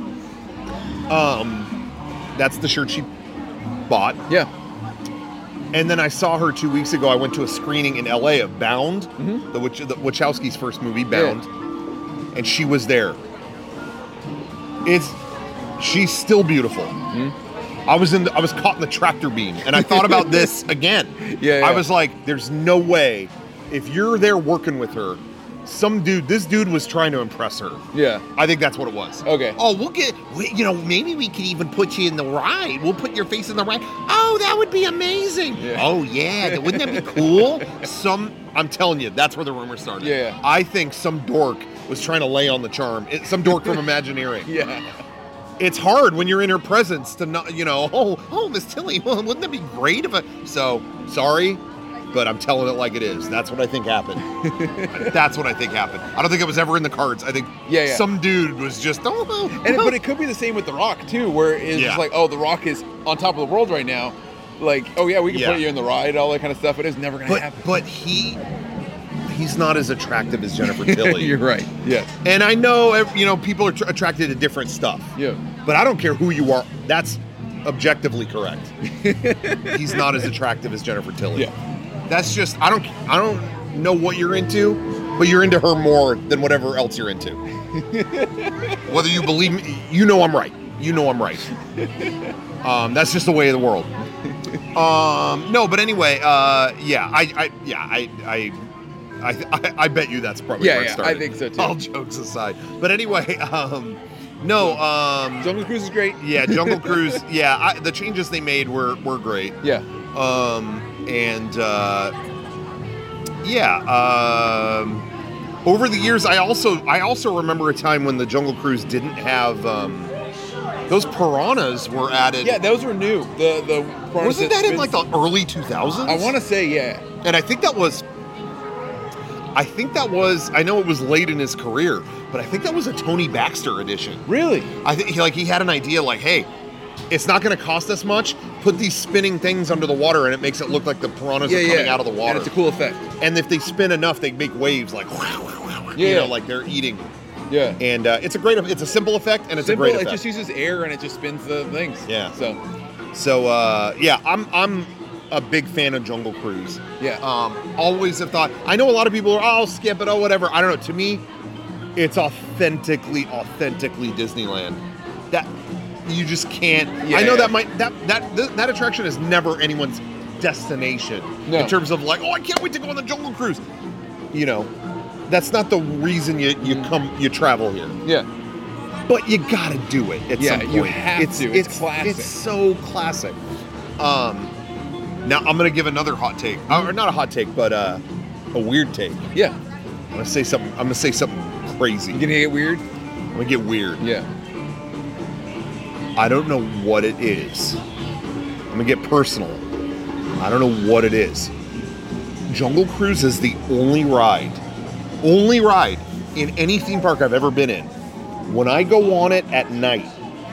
Um, that's the shirt she bought. Yeah. And then I saw her two weeks ago. I went to a screening in L A of Bound, Mhm. the, Wach- the Wachowski's first movie, Bound, and she was there. It's she's still beautiful. I was in. The, I was caught in the tractor beam, and I thought about this again. Yeah, yeah. I was like, "There's no way, if you're there working with her, some dude. This dude was trying to impress her. Yeah. I think that's what it was. Okay. Oh, we'll get, we, you know, maybe we could even put you in the ride. We'll put your face in the ride. Oh, that would be amazing. Yeah. Oh, yeah. Wouldn't that be cool? Some, I'm telling you, that's where the rumor started. Yeah. I think some dork was trying to lay on the charm. It, some dork from Imagineering. Yeah. It's hard when you're in her presence to not, you know, oh, oh, Miss Tilly, well, wouldn't that be great if I, so, sorry. but I'm telling it like it is. That's what I think happened. That's what I think happened. I don't think it was ever in the cards. I think Yeah, yeah. some dude was just, oh, oh, And it, oh. but it could be the same with The Rock too, where it's Yeah. just like, oh, The Rock is on top of the world right now. Like, oh yeah, we can Yeah. put you in the ride, all that kind of stuff. But it's never gonna but happen. but he he's not as attractive as Jennifer Tilly. You're right. Yeah. And I know, you know, people are tr- attracted to different stuff. Yeah. But I don't care who you are. That's objectively correct. He's not as attractive as Jennifer Tilly. Yeah. That's just I don't I don't know what you're into, but you're into her more than whatever else you're into. Whether you believe me, you know I'm right. You know I'm right. Um, that's just the way of the world. Um, no, but anyway, uh, yeah, I, I yeah, I, I, I, I, I bet you that's probably Yeah, where it yeah, started. I think so, too. All jokes aside, but anyway, um, no, um, Jungle Cruise is great. yeah, Jungle Cruise, yeah, I, the changes they made were were great. Yeah. Um, and uh, yeah, um, over the years, I also I also remember a time when the Jungle Cruise didn't have um, those piranhas were added. Yeah, those were new. The the piranhas Wasn't that in spins- like the early two thousands? I want to say yeah. And I think that was, I think that was, I know it was late in his career, but I think that was a Tony Baxter edition. Really? I think he, like he had an idea like, hey, it's not going to cost us much. Put these spinning things under the water, and it makes it look like the piranhas Yeah, are coming yeah. out of the water. And it's a cool effect. And if they spin enough, they make waves like, you Yeah. know, like they're eating. Yeah. And uh, it's a great, it's a simple effect, and it's Simple. a great It effect. just uses air and it just spins the things. Yeah. So. So uh, yeah, I'm I'm a big fan of Jungle Cruise. Yeah. Um, always have thought. I know a lot of people are, oh, I'll skip it, oh, whatever. I don't know. To me, it's authentically, authentically Disneyland. That you just can't. Yeah, I know yeah. that might that that th- that attraction is never anyone's destination No. in terms of like, oh, I can't wait to go on the Jungle Cruise. You know, that's not the reason you you come you travel here. Yeah. But you gotta do it at Yeah, some point. you have to. It's classic. It's so classic. Um, now I'm gonna give another hot take, uh, or not a hot take, but uh, a weird take. Yeah. I'm gonna say something. I'm gonna say something crazy. You gonna get weird? I'm gonna get weird. Yeah. I don't know what it is. I'm gonna get personal. I don't know what it is. Jungle Cruise is the only ride, only ride in any theme park I've ever been in. When I go on it at night,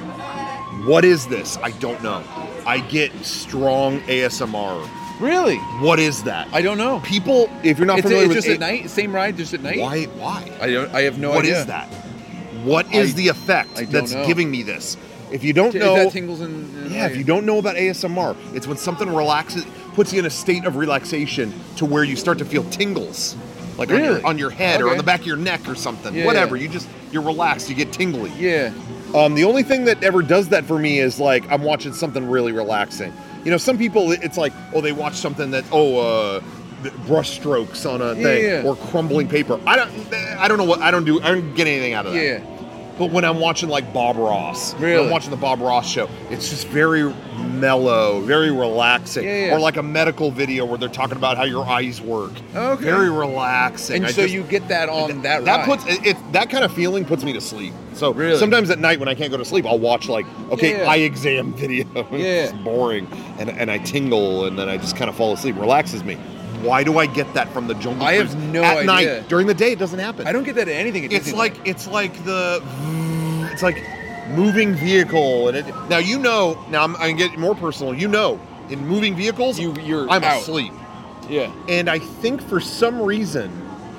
what is this? I don't know. I get strong A S M R. Really? What is that? I don't know. People, if you're not It's, familiar it's with just A- at night. Same ride, just at night. why? Why? I don't. I have no What idea. is that? What is I- the effect I don't that's know. giving me this? If you don't Is know, that tingles and, and yeah, if you don't know about A S M R, it's when something relaxes, puts you in a state of relaxation to where you start to feel tingles, like on Really? your on your head or Okay. on the back of your neck or something. Yeah, Whatever. yeah. You just you're relaxed. You get tingly. Yeah. Um, the only thing that ever does that for me is like I'm watching something really relaxing. You know, some people it's like, oh, they watch something that oh, uh, brush strokes on a Yeah, thing yeah. or crumbling paper. I don't, I don't know what I don't do. I don't get anything out of that. Yeah. But when I'm watching like Bob Ross, when Really? I'm watching the Bob Ross show, it's just very mellow, very relaxing. Yeah, yeah. Or like a medical video where they're talking about how your eyes work. Okay. Very relaxing. And I so just- you get that on that that ride. puts it, it that kind of feeling puts me to sleep. So Really? sometimes at night when I can't go to sleep, I'll watch like okay Yeah. eye exam video. Yeah. It's boring, and and I tingle, and then I just kind of fall asleep. Relaxes me. Why do I get that from the Jungle I Cruise? have no at idea. night during the day it doesn't happen. I don't get that at anything. At It's Disneyland. like it's like the it's like moving vehicle, and it, now you know. Now I'm, I'm getting more personal. You know, in moving vehicles, You- you're I'm out. asleep. yeah. And I think for some reason,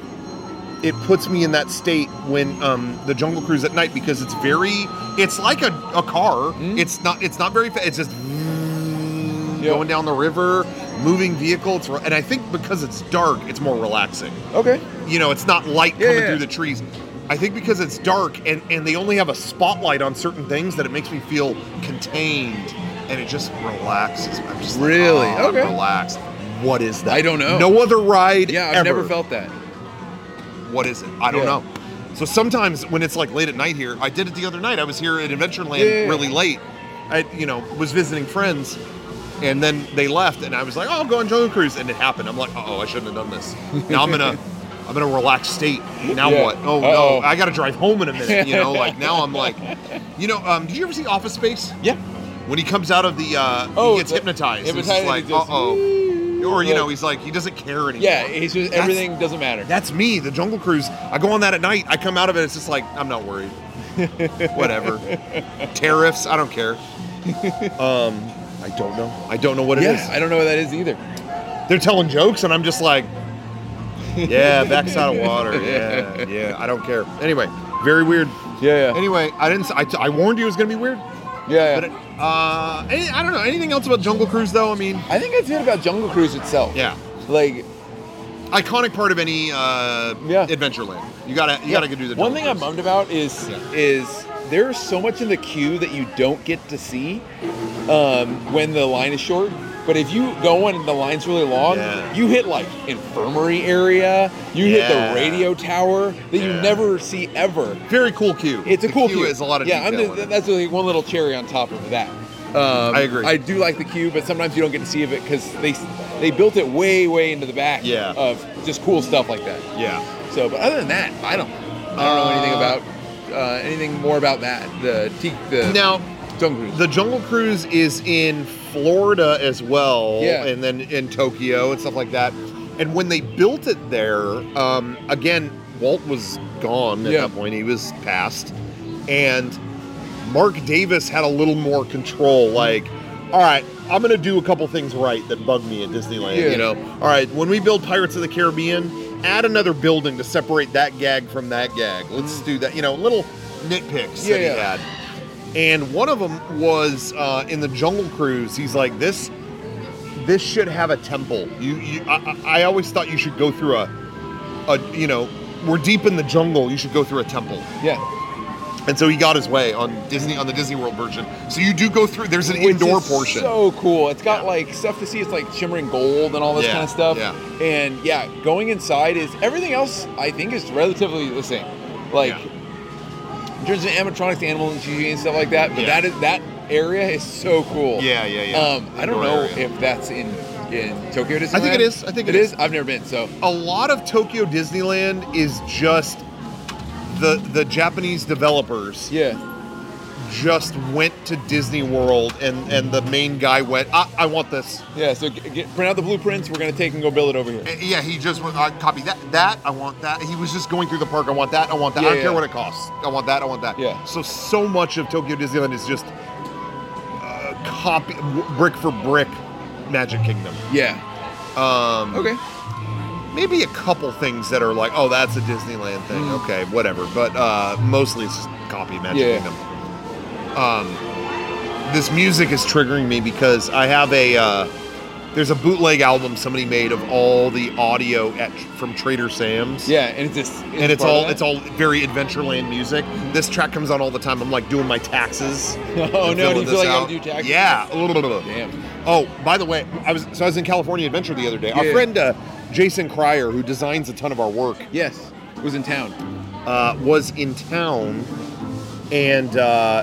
it puts me in that state when um, the Jungle Cruise at night because it's very, it's like a, a car. Mm. It's not, it's not very fast. It's just Yep. going down the river, moving vehicle. It's, re- and I think because it's dark, it's more relaxing. Okay. You know, it's not light Yeah, coming yeah. through the trees. I think because it's dark and, and they only have a spotlight on certain things that it makes me feel contained and it just relaxes. I'm just like, Really? oh, I'm Okay. relaxed. What is that? I don't know. No other ride Yeah, I've ever. never felt that. What is it? I don't Yeah. know. So sometimes when it's like late at night here, I did it the other night. I was here at Adventureland Yeah. really late. I, you know, was visiting friends, and then they left, and I was like, "Oh, I'll go on Jungle Cruise," and it happened. I'm like, "Oh, I shouldn't have done this." Now I'm in a, I'm in a relaxed state. Now Yeah. what? Oh Uh-oh. no, I got to drive home in a minute. You know, like now I'm like, you know, um, did you ever see Office Space? Yeah. When he comes out of the, uh, Oh, he gets the- hypnotized. It's hypnotized, just like, he just- uh oh. or you Like- know, he's like he doesn't care anymore. Yeah, he's just That's- everything doesn't matter. That's me. The Jungle Cruise. I go on that at night. I come out of it. It's just like I'm not worried. Whatever. Tariffs. I don't care. Um, I don't know. I don't know what it is. yeah, I don't know what that is either. They're telling jokes, and I'm just like, yeah, backside of water. Yeah, yeah. I don't care. Anyway, very weird. Yeah, yeah, Anyway, I didn't. I, I warned you it was gonna be weird. yeah. But it, uh, any, I don't know. Anything else about Jungle Cruise though? I mean, I think that's it about Jungle Cruise itself. yeah, Like, iconic part of any uh, Yeah. Adventureland. You gotta you yeah. gotta go do the. One Jungle thing I'm Cruise. bummed about is Yeah. is there's so much in the queue that you don't get to see um, when the line is short. But if you go and the line's really long, Yeah. you hit like infirmary area, you hit Yeah. the radio tower that you Yeah. never see ever. Very cool queue. It's a The cool queue. queue. Is a lot of yeah. I'm detail just, in it. that's like one little cherry on top of that. Um, I agree. I do like the queue, but sometimes you don't get to see of it because they they built it way way into the back. Yeah. Of just cool stuff like that. Yeah. So, but other than that, I don't I don't know Uh, anything about uh, anything more about that. The T the Now, Jungle Cruise. the Jungle Cruise is in Florida as well, Yeah. and then in Tokyo and stuff like that. And when they built it there, um, again, Walt was gone at Yeah. that point. He was passed, and Mark Davis had a little more control. Like, all right, I'm going to do a couple things right that bug me at Disneyland. Yeah. You know, all right, when we build Pirates of the Caribbean, add another building to separate that gag from that gag. Let's do that. You know, little nitpicks Yeah, that he yeah. had. And one of them was uh, in the Jungle Cruise. He's like, this, this should have a temple. You, you I, I I always thought you should go through a, a, you know, we're deep in the jungle. You should go through a temple. Yeah. And so he got his way on Disney on the Disney World version. So you do go through. There's an Which indoor is portion. So cool. It's got Yeah. like stuff to see. It's like shimmering gold and all this Yeah, kind of stuff. yeah. And yeah, going inside is everything else. I think is relatively the same. Like Yeah. in terms of animatronics, animal and G and stuff like that. But Yeah. that is that area is so cool. Yeah, yeah, yeah. Um, I don't Indoor know area. if that's in in Tokyo Disneyland. I think it is. I think it it is. is. I've never been. So A lot of Tokyo Disneyland is just the the Japanese developers yeah. just went to Disney World and and the main guy went, I, I want this. Yeah, so g- get, print out the blueprints. We're gonna take and go build it over here. Uh, Yeah, he just went, uh, copy that, that, I want that. He was just going through the park, I want that, I want that. I Yeah, don't care yeah. what it costs. I want that, I want that. Yeah. So, so much of Tokyo Disneyland is just uh, copy, w- brick for brick Magic Kingdom. Yeah. Um, Okay. Maybe a couple things that are like, oh, that's a Disneyland thing. Mm. Okay, whatever. But uh, mostly it's just copy Magic Yeah. Kingdom. Um, this music is triggering me because I have a uh, there's a bootleg album somebody made of all the audio at from Trader Sam's. Yeah, and it's just And it's part of all that? it's all very Adventureland music. This track comes on all the time. I'm like doing my taxes. Oh and no, filling do you feel this like you out. gotta do taxes? Yeah, a little bit of Damn. Oh, by the way, I was so I was in California Adventure the other day. Our Yeah. friend uh, Jason Cryer, who designs a ton of our work, Yes, was in town. uh, was in town, and uh,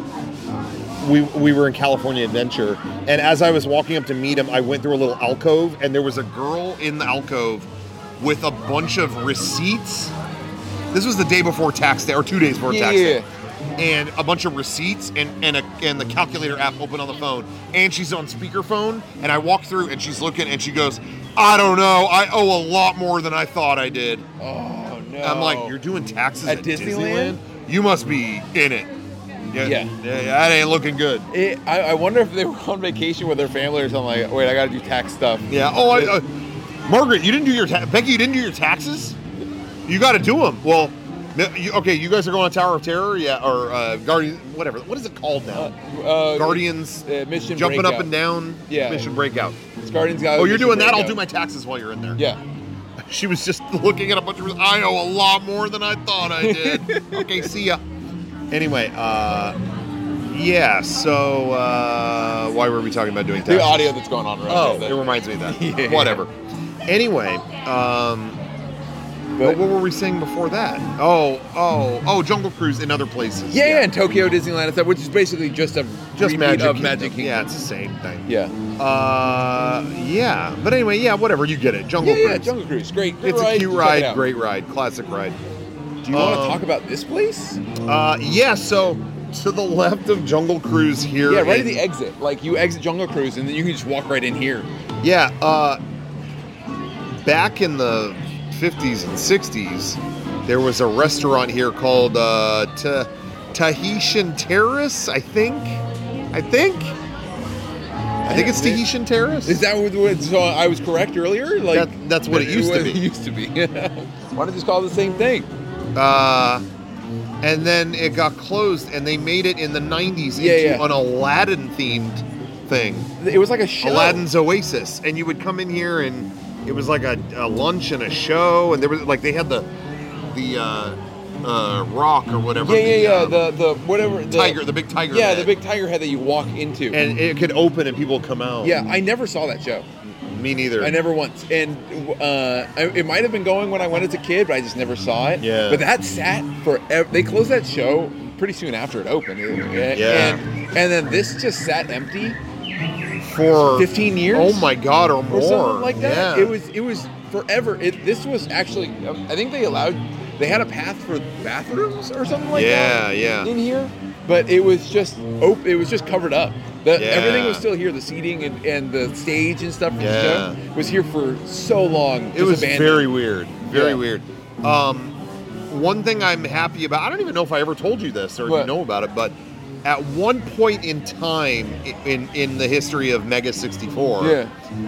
we we were in California Adventure. And as I was walking up to meet him, I went through a little alcove, and there was a girl in the alcove with a bunch of receipts. This was the day before tax day, or two days before tax day. And a bunch of receipts and and, a, and the calculator app open on the phone, and she's on speakerphone. And I walk through, and she's looking, and she goes, "I don't know, I owe a lot more than I thought I did." Oh no. I'm like, "You're doing taxes at, At Disneyland? Disneyland? You must be in it." Yeah, Yeah. yeah, that ain't looking good. It, I, I wonder if they were on vacation with their family or something. Like, wait, I gotta do tax stuff. Yeah. Oh, I, uh, Margaret, you didn't do your ta- Becky, you didn't do your taxes. You got to do them. Well, you, okay, you guys are going on Tower of Terror, yeah, or uh, Guardian, whatever. What is it called now? Uh, uh, Guardians uh, Mission jumping Breakout. up and down. Yeah. Mission Breakout. It's Guardians Galaxy. Oh, you're Mission doing that? I'll Breakout. do my taxes while you're in there. Yeah. She was just looking at a bunch of. I owe a lot more than I thought I did. Okay, see ya. Anyway, uh, yeah. So uh, why were we talking about doing The taxes? audio that's going on right Oh, there. it reminds me of that. Yeah. Whatever. Anyway, um, But- what were we saying before that? Oh, oh, oh, Jungle Cruise in other places. Yeah, yeah, and Tokyo Disneyland and stuff, which is basically just a Just repeat Magic of Kingdom. Magic Kingdom. Yeah, it's the same thing. Yeah. Uh, yeah. But anyway, yeah, whatever. You get it. Jungle Yeah, Cruise. yeah, Jungle Cruise. Great. Great It's ride. a cute Check it ride, out. great ride, classic ride. Do you want to Um, talk about this place? Uh, yeah. So to the left of Jungle Cruise here. Yeah, right in- at the exit. Like you exit Jungle Cruise, and then you can just walk right in here. Yeah, uh, back in the fifties and sixties, there was a restaurant here called uh, Ta- Tahitian Terrace, I think. I think. I think it's Tahitian Terrace. Is that what, what so I was correct earlier? Like That- that's what it used to be. It used to be. Why don't you just call it the same thing? Uh, and then it got closed, and they made it in the nineties Yeah, into yeah. an Aladdin-themed thing. It was like a show. Aladdin's Oasis, and you would come in here, and it was like a, a lunch and a show, and there was like they had the the uh, uh, rock or whatever. Yeah, yeah, the, yeah. uh, the the whatever the, tiger, the big tiger. Yeah, head. the big tiger head that you walk into. and it could open and people would come out. yeah, I never saw that show. Me neither. I never once. And uh, I, it might have been going when I went as a kid, but I just never saw it. Yeah. But that sat for. ev- They closed that show pretty soon after it opened. Yeah. And, and then this just sat empty for fifteen years. Oh my god, or more. Or something like that. Yeah. It was. It was forever. It. This was actually. I think they allowed. They had a path for bathrooms or something like Yeah, that. yeah. In here, but it was just. Op- It was just covered up. The, Yeah. Everything was still here. The seating and, and the stage and stuff for Yeah. the show was here for so long. It just was abandoned. very weird. Very Yeah. weird. Um, one thing I'm happy about, I don't even know if I ever told you this or if you What? know about it, but at one point in time i- in, in the history of Mega sixty-four, Yeah.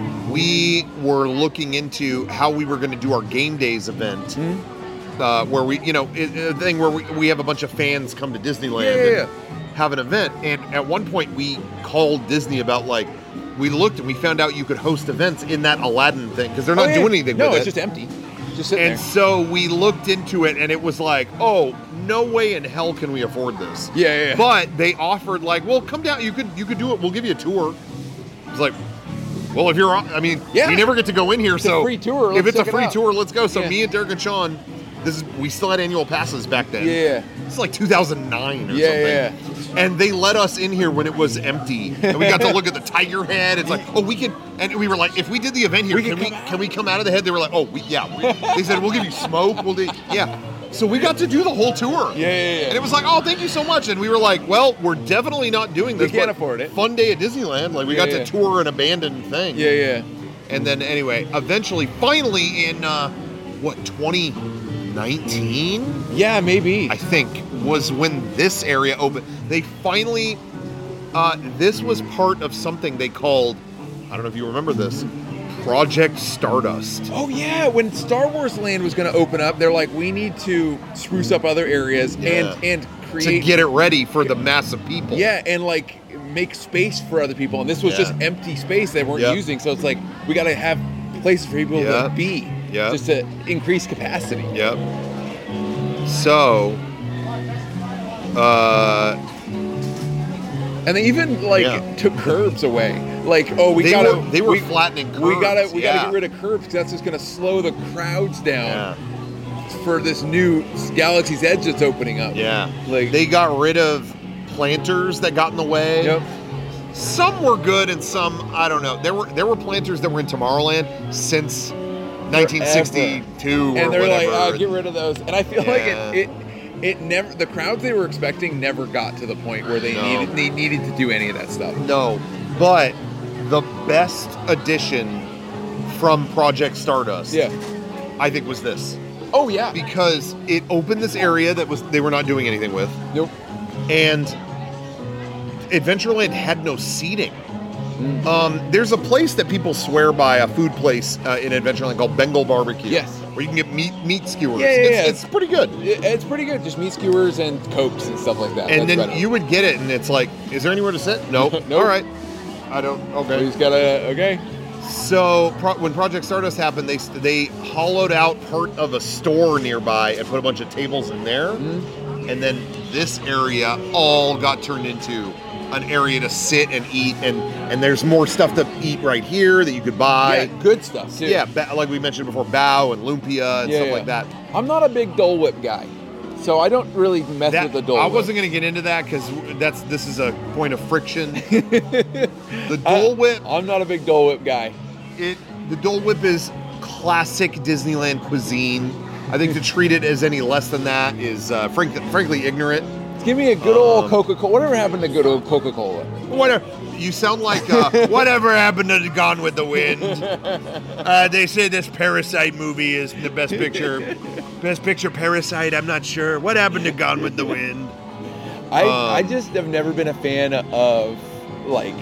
we were looking into how we were going to do our game days event. Hmm? Uh, where we, you know, it, a thing where we, we have a bunch of fans come to Disneyland Yeah, yeah, and have an event. And at one point, we called Disney about like, we looked and we found out you could host events in that Aladdin thing because they're not Oh, yeah. doing anything No, with it's it. just empty. Just sitting And there. so we looked into it, and it was like, oh, no way in hell can we afford this. Yeah, yeah, yeah. But they offered like, well, come down. You could you could do it. We'll give you a tour. It's like, well, if you're, on- I mean, Yeah. we never get to go in here, It's a so free tour, If let's it's a check it free out. tour, let's go. So Yeah. me and Derek and Sean, this is we still had annual passes back then. Yeah. It's like two thousand nine or Yeah, something. And they let us in here when it was empty, and we got to look at the tiger head. It's like, oh, we could, and we were like, if we did the event here, We can can we come can we come out of the head? They were like, oh, we, yeah. We, they said we'll give you smoke. We'll do, yeah. So we got to do the whole tour. Yeah, yeah, yeah. And it was like, oh, thank you so much. And we were like, well, we're definitely not doing We this. can't but afford it. Fun day at Disneyland. Like we Yeah, got yeah. to tour an abandoned thing. Yeah, yeah. And then anyway, eventually, finally in uh, what twenty nineteen, Yeah, maybe. I think, was when this area opened. They finally, uh, this was part of something they called, I don't know if you remember this, Project Stardust. Oh yeah, when Star Wars Land was going to open up, they're like, we need to spruce up other areas Yeah. and and To create. get it ready for the mass of people. Yeah, and like make space for other people. And this was Yeah. just empty space they weren't Yep. using. So it's like we got to have places for people to Yep. be, Yep. just to increase capacity. Yep. So, uh, And they even like Yeah. took curbs away. Like, oh, we they gotta were they were we, flattening curves. we gotta we yeah. gotta get rid of curbs because that's just gonna slow the crowds down Yeah. for this new Galaxy's Edge that's opening up. Yeah. Like They got rid of planters that got in the way. Yep. Some were good and some I don't know. There were there were planters that were in Tomorrowland since nineteen sixty-two or And they're like, whatever. oh, get rid of those. And I feel Yeah. like it, it it never the crowds they were expecting never got to the point where they No. needed they needed to do any of that stuff. No, but the best addition from Project Stardust, Yeah. I think, was this Oh yeah. because it opened this area that was they were not doing anything with, Nope. and Adventureland had no seating. Mm. Um, there's a place that people swear by, a food place uh, in Adventureland called Bengal Barbecue. Yes. Where you can get meat meat skewers. Yeah, yeah, it's, yeah. it's pretty good. It- it's pretty good. Just meat skewers and cokes and stuff like that. And That's then about it. you would get it, and it's like, is there anywhere to sit? Nope. Nope. All right. I don't. So Okay. you just gotta okay. So pro- when Project Stardust happened, they they hollowed out part of a store nearby and put a bunch of tables in there, Mm-hmm. and then this area all got turned into an area to sit and eat, and and there's more stuff to eat right here that you could buy. Yeah, good stuff too. Yeah, ba- like we mentioned before, Bao and Lumpia and Yeah, stuff yeah. like that. I'm not a big Dole Whip guy, so I don't really mess That- with the Dole I Whip. wasn't going to get into that because that's this is a point of friction. The Dole Whip, I'm not a big Dole Whip guy. it the Dole Whip is classic Disneyland cuisine. I think to treat it as any less than that is uh, frank, frankly ignorant. Give me a good old Um, Coca-Cola. Whatever happened to good old Coca-Cola? Whatever. You sound like uh, whatever happened to Gone with the Wind. Uh, they say this Parasite movie is the best picture. Best picture Parasite. I'm not sure. What happened to Gone with the Wind? I, Um, I just have never been a fan of, like,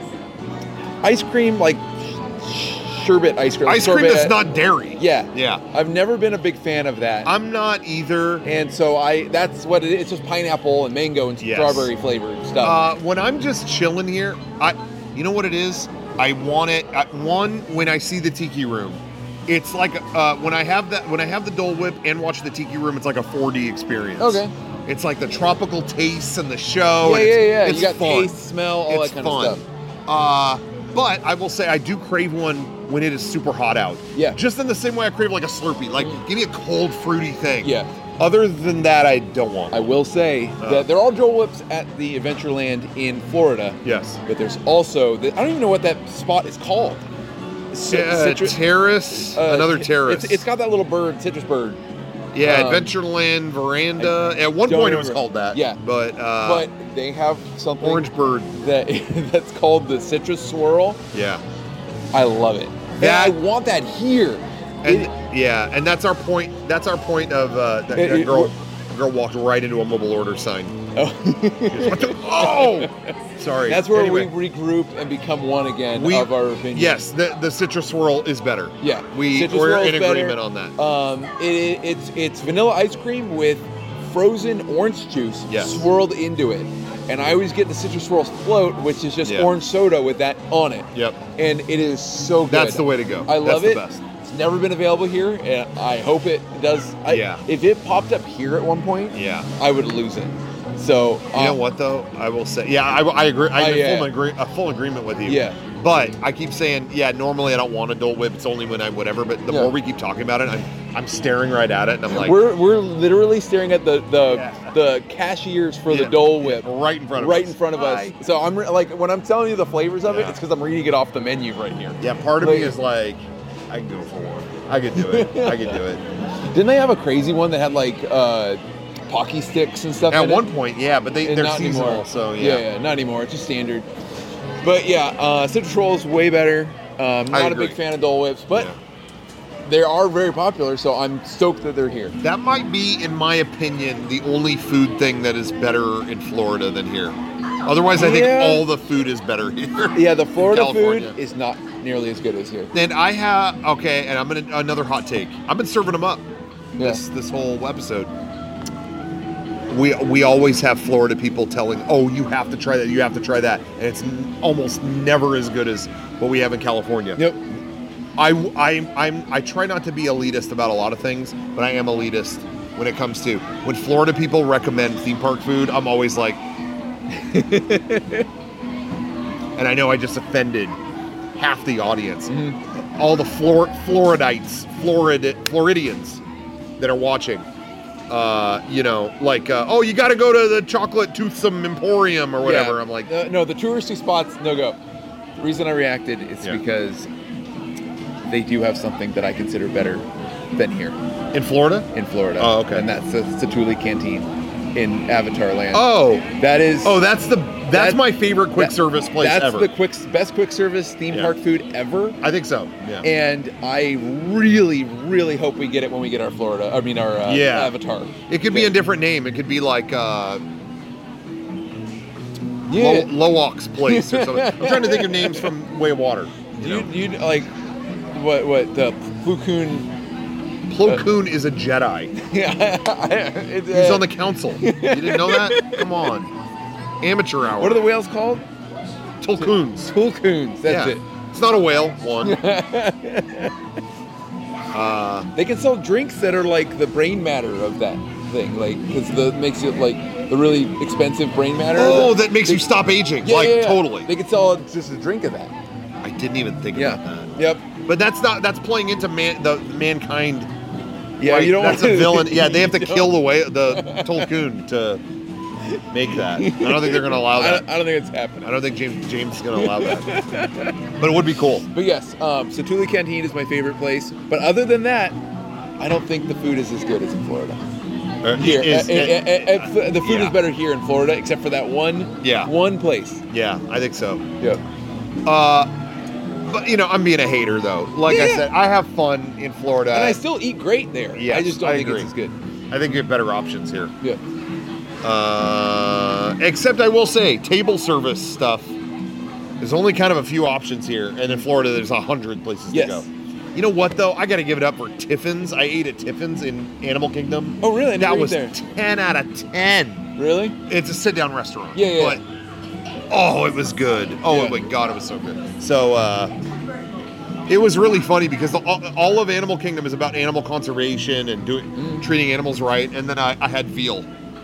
ice cream, like, sh- sherbet ice cream. Ice cream sorbet. that's not dairy. Yeah. Yeah. I've never been a big fan of that. I'm not either. and so I that's what it is. It's just pineapple and mango and Yes. strawberry flavored stuff. Uh, when I'm just chilling here, I, you know what it is? I want it. I, one, when I see the Tiki Room, it's like uh, when I have that. When I have the Dole Whip and watch the Tiki Room, it's like a four D experience. Okay. It's like the tropical tastes and the show. yeah, and yeah, it's, yeah. It's You got fun. taste, smell, all it's that kind fun. of stuff. Uh, but I will say I do crave one when it is super hot out. Yeah. Just in the same way I crave like a Slurpee. Like, give me a cold fruity thing. Yeah. Other than that, I don't want. I will say Uh. that there are Dole Whips at the Adventureland in Florida, Yes. but there's also the, I don't even know what that spot is called. Ci- Uh, citrus- terrace. uh, another terrace. It's, it's got that little bird, citrus bird. Yeah, Um, Adventureland Veranda. At one don't point, it was remember. called that. Yeah. but uh, but they have something Orange Bird. that that's called the citrus swirl. Yeah, I love it. That- and I want that here. and It- yeah, and that's our point. That's our point of uh, that, It- that it- girl. girl walked right into a mobile order sign. oh. Oh, sorry. That's where Anyway, we regroup and become one again we- of our opinion. Yes, the the citrus swirl is better. Yeah. we Citrus we're swirl's in better. agreement on that. Um, it, it's it's vanilla ice cream with frozen orange juice Yes. swirled into it, and I always get the citrus swirls float, which is just Yeah. orange soda with that on it. Yep, And it is so good. that's the way to go. I love that's it. The best. It's never been available here, and I hope it does. I, Yeah. If it popped up here at one point, Yeah. I would lose it. So You know um, what though? I will say, yeah, I, I agree. I'm Uh, in yeah. full, agree, a full agreement with you. Yeah. But I keep saying, yeah, normally I don't want a Dole Whip. It's only when I whatever. But the Yeah. more we keep talking about it, I'm I'm staring right at it, and I'm like, We're we're literally staring at the the, Yeah. the cashiers for Yeah. the Dole Whip right in front of right us. in front of us. Hi. So I'm re- like when I'm telling you the flavors of it, Yeah. it's because I'm reading it off the menu right here. Yeah, part of Like- me is like, I can go for one. I could do it. I could do it. Didn't they have a crazy one that had like uh, Pocky sticks and stuff? At in one it? point, yeah, but they And they're not seasonal, anymore. so yeah. yeah. yeah, not anymore. It's just standard. But yeah, uh, citrus roll is way better. Um, I not a agree. big fan of Dole Whips, but Yeah. they are very popular. So I'm stoked that they're here. That might be, in my opinion, the only food thing that is better in Florida than here. Otherwise, I think Yeah. all the food is better here. Yeah, the Florida California. food is not nearly as good as here. And I have okay, and I'm gonna another hot take. I've been serving them up Yeah. this this whole episode. We we always have Florida people telling, "Oh, you have to try that. You have to try that," and it's n- almost never as good as what we have in California. Yep. I I I'm I try not to be elitist about a lot of things, but I am elitist when it comes to when Florida people recommend theme park food. I'm always like, and I know I just offended half the audience. Mm-hmm. All the Flor- Floridites, Florid Floridians that are watching. Uh, you know, like, uh, oh, you got to go to the Chocolate Toothsome Emporium or whatever. Yeah. I'm like, Uh, no, the touristy spots, no go. The reason I reacted is Yeah. because they do have something that I consider better than here in Florida? in Florida. Oh, okay. And that's the Satuli Canteen in Avatar Land. Oh, that is. oh, that's the that's That- my favorite quick that- service place that's ever. the quick, best quick service theme Yeah. park food ever. I think so. Yeah. And I really, really hope we get it when we get our Florida. I mean, our uh, Yeah. Avatar. It could be thing. a different name. It could be like uh, Yeah. Lo- Lowok's Place or something. I'm trying to think of names from Way of Water. Do You you, know? do you like what? What the Plo Koon? Plo Koon is a Jedi. It's, He's uh, on the council. You didn't know that? Come on. Amateur hour. What are the whales called? Tulkoons. Tulkoons. That's Yeah. it. It's not a whale. One. uh, They can sell drinks that are like the brain matter of that thing, like because the makes it like the really expensive brain matter. oh, that that makes they- you stop aging. Yeah, like, yeah, yeah. totally. They could sell just a drink of that. I didn't even think Yeah. about that. Yep. But that's not. That's playing into man, the mankind. Yeah. right? You don't. That's want a villain. Yeah, they have to you kill don't- the way the Tolkien to make that. I don't think they're going to allow I that. don't, I don't think it's happening. I don't think James James is going to allow that. But it would be cool. But yes, um, Satuli Canteen is my favorite place. But other than that, I don't think the food is as good as in Florida. Uh, Here, is- uh, uh, uh, uh, the food yeah. is better here in Florida, except for that one, Yeah. one place. Yeah, I think so. Yeah. Uh, but you know, I'm being a hater though. Like I Yeah. said, I have fun in Florida. And I still eat great there. Yes, I just don't I think agree. it's as good. I think you have better options here. Yeah. Uh, except I will say, table service stuff. There's only kind of a few options here, and in Florida, there's a hundred places Yes. to go. You know what though? I got to give it up for Tiffin's. I ate at Tiffin's in Animal Kingdom. Oh, really? I never That ate was there. ten out of ten. Really? It's a sit-down restaurant. Yeah, yeah. But oh, it was good. Oh Yeah. my god, it was so good. So uh, it was really funny because the, all, all of Animal Kingdom is about animal conservation and doing Mm. treating animals right. And then I, I had veal.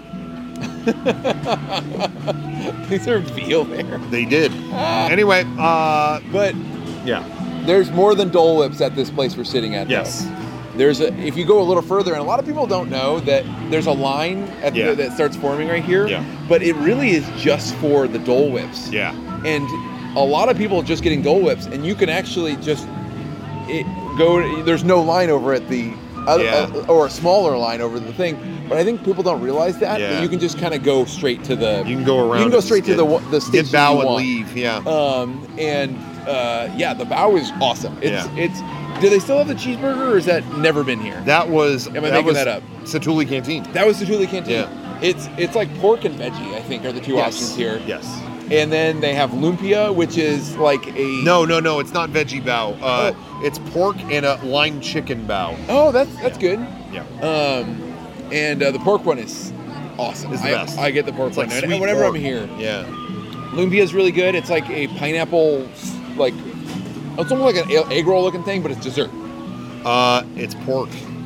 They served veal there. They did. Anyway, uh, But yeah. there's more than Dole Whips at this place we're sitting at. though. Yes. There's a if you go a little further, and a lot of people don't know that there's a line at Yeah. the, that starts forming right here. Yeah. But it really is just for the Dole Whips. Yeah. And a lot of people are just getting Dole Whips, and you can actually just it, go. There's no line over at the uh, Yeah. uh, or a smaller line over the thing. But I think people don't realize that, Yeah. that you can just kind of go straight to the. You can go around. You can go and straight to get- the one- the station Get bow you and want. leave. Yeah. Um and uh, yeah, the bow is awesome. It's Yeah. it's. Do they still have the cheeseburger, or has that never been here? That was. Am I that making was that up? Satuli Canteen. That was the Thule Canteen. Yeah. It's it's like pork and veggie, I think, are the two options here. Yes. And then they have lumpia, which is like a No, no, no. It's not veggie bow. Uh, It's pork and a lime chicken bow. Oh, that's that's good. Yeah. Um, and uh, the pork one is awesome. It's the I, best. I get the pork It's like one and sweet whenever pork. I'm here. Yeah. Lumpia is really good. It's like a pineapple, like it's almost like an egg roll looking thing, but it's dessert. Uh, it's pork.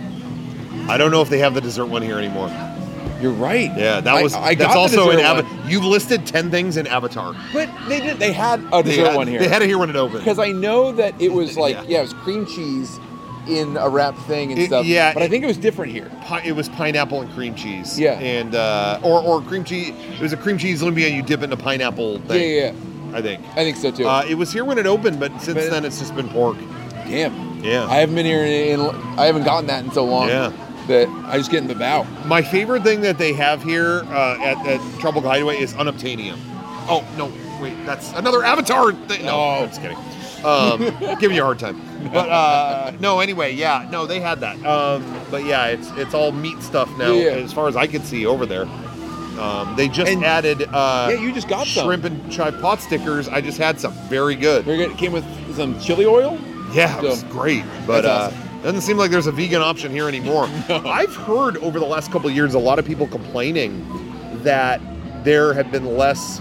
I don't know if they have the dessert one here anymore. You're right. Yeah, that I- was. I that's got the also in dessert Avatar. one. You've listed ten things in Avatar. But they did. They had a They dessert had, one here. They had it here when it opened. Because I know that it was like, Yeah. yeah, it was cream cheese in a wrapped thing and It- stuff. yeah, But I it- think it was different here. Pi- it was pineapple and cream cheese. Yeah. And uh, or or cream cheese. It was a cream cheese lumpia, and you dip it in a pineapple Yeah, thing. yeah, yeah. I think. I think so too. Uh, it was here when it opened, but since But- then it's just been pork. Damn. Yeah. I haven't been here in, in. I haven't gotten that in so long. Yeah. That I just get in the bow. My favorite thing that they have here uh, at, at Tropical Hideaway is unobtainium. Oh no, wait, that's another Avatar thing. No, Oh. I'm just kidding. Um, giving you a hard time. But uh, no, anyway, yeah, no, they had that. Um, but yeah, it's it's all meat stuff now, Yeah, yeah. as far as I could see over there. Um, they just And- added uh, Yeah, you just got some. shrimp and chive pot stickers. I just had some. Very good. Very good. It came with some chili oil. Yeah, it was So- great. But That's uh, awesome. doesn't seem like there's a vegan option here anymore. No. I've heard over the last couple of years a lot of people complaining that there have been less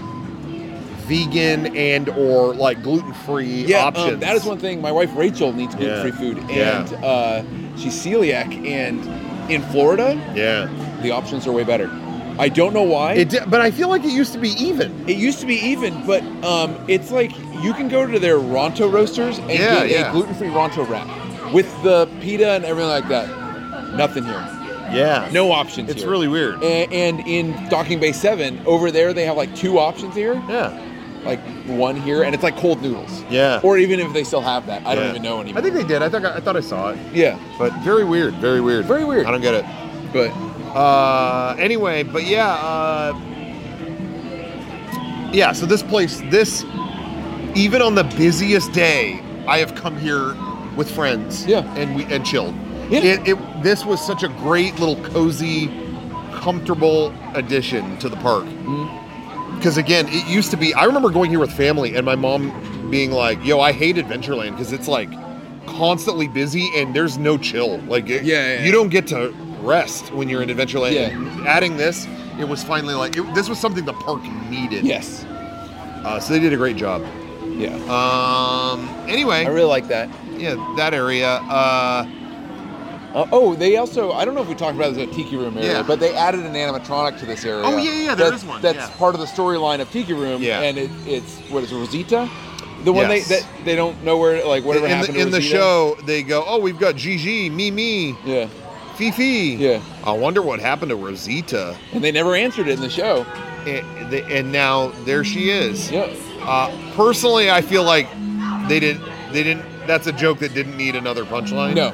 vegan and or like gluten-free Yeah, options. um, that is one thing. My wife Rachel needs gluten-free Yeah. food, Yeah. and uh, she's celiac. And in Florida, Yeah. the options are way better. I don't know why. It di- but I feel like it used to be even. It used to be even, but um, it's like you can go to their Ronto roasters and Yeah, get yeah. a gluten-free Ronto wrap with the pita and everything like that. Nothing here. Yeah. No options It's here. really weird. A- And in Docking Bay seven, over there, they have like two options here. Yeah. Like one here, and it's like cold noodles. Yeah. Or even if they still have that. I don't Yeah. even know anymore. I think they did. I thought I thought I saw it. Yeah. But very weird. Very weird. Very weird. I don't get it. But Uh, anyway, but yeah, uh, yeah. So this place, this even on the busiest day, I have come here with friends. Yeah. and we and chilled. Yeah. It, it this was such a great little cozy, comfortable addition to the park. Mm-hmm. Because again, it used to be. I remember going here with family, and my mom being like, "Yo, I hate Adventureland because it's like constantly busy and there's no chill. Like, it- Yeah, yeah, you yeah. don't get to rest when you're in Adventureland." Yeah. And adding this, it was finally like it, this was something the park needed. yes. Uh, so they did a great job. Yeah. Um. Anyway, I really like that. yeah, that area. Uh. Uh, oh, they also, I don't know if we talked about this at Tiki Room area, Yeah. but they added an animatronic to this area. Oh, yeah, yeah, there That's- is one, That's yeah. part of the storyline of Tiki Room. Yeah. And it, it's, what is it, Rosita? The one Yes. they that they don't know where, like, whatever in happened the, in to the Rosita. show, they go, "Oh, we've got Gigi, Mimi, Yeah. Fifi." Yeah. I wonder what happened to Rosita. And they never answered it in the show. And, the- and now there she is. Yeah. Uh, personally, I feel like they didn't. They didn't. That's a joke that didn't need another punchline. No.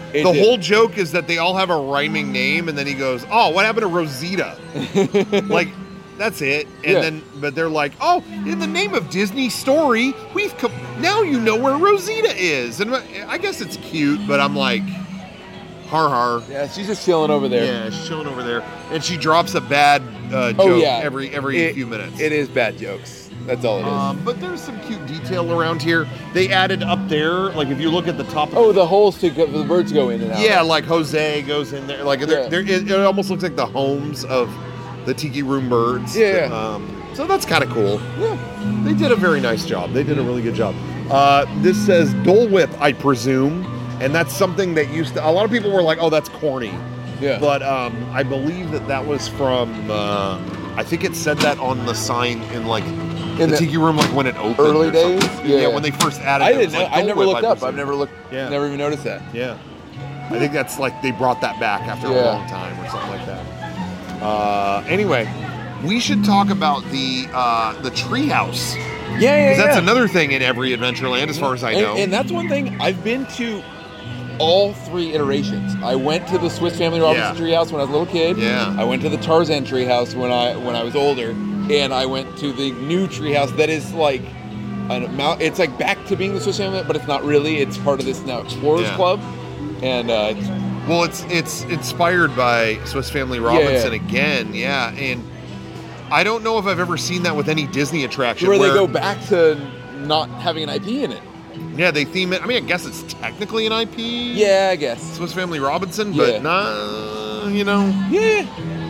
It the did. whole joke is that they all have a rhyming name, and then he goes, "Oh, what happened to Rosita?" Like, that's it. And Yeah. then, but they're like, "Oh, in the name of Disney Story, we've come, now you know where Rosita is." And I guess it's cute, but I'm like, har har. Yeah, she's just chilling over there. Yeah, she's chilling over there, and she drops a bad uh, joke Oh, yeah. every every It- few minutes. It is bad jokes. That's all it is. Um, but there's some cute detail around here. They added up there, like if you look at the top. Of oh, the holes to go, the birds go in and out. Yeah, like Jose goes in there. Like they're, Yeah. they're, it, it almost looks like the homes of the Tiki Room birds. Yeah, yeah. Um, so that's kind of cool. Yeah. They did a very nice job. They did a really good job. Uh, this says Dole Whip, I presume, and that's something that used to. A lot of people were like, "Oh, that's corny," Yeah. but um, I believe that that was from. Uh, I think it said that on the sign in like In the, the Tiki Room, like when it opened. early or something. days? Yeah. Yeah. when they first added. I it, it didn't was know. like I Dole never Whip, looked up. presume. I've never looked. Yeah. Never even noticed that. Yeah. I think that's like they brought that back after a Yeah. long time or something like that. Uh, anyway, we should talk about the uh, the treehouse. Yeah, yeah, Because that's yeah. another thing in every Adventureland, as far as I and, know. and that's one thing. I've been to all three iterations. I went to the Swiss Family Robinson Yeah. treehouse when I was a little kid. Yeah. I went to the Tarzan treehouse when I when I was older, and I went to the new treehouse that is like an amount. It's like back to being the Swiss Family, but it's not really. It's part of this now Explorers Yeah. Club, and uh, it's, well, it's it's inspired by Swiss Family Robinson yeah. again, yeah. And I don't know if I've ever seen that with any Disney attraction where they go back to not having an I P in it. Yeah, they theme it. I mean, I guess it's technically an I P. Yeah, I guess. Swiss Family Robinson, Yeah. but not, you know. Yeah.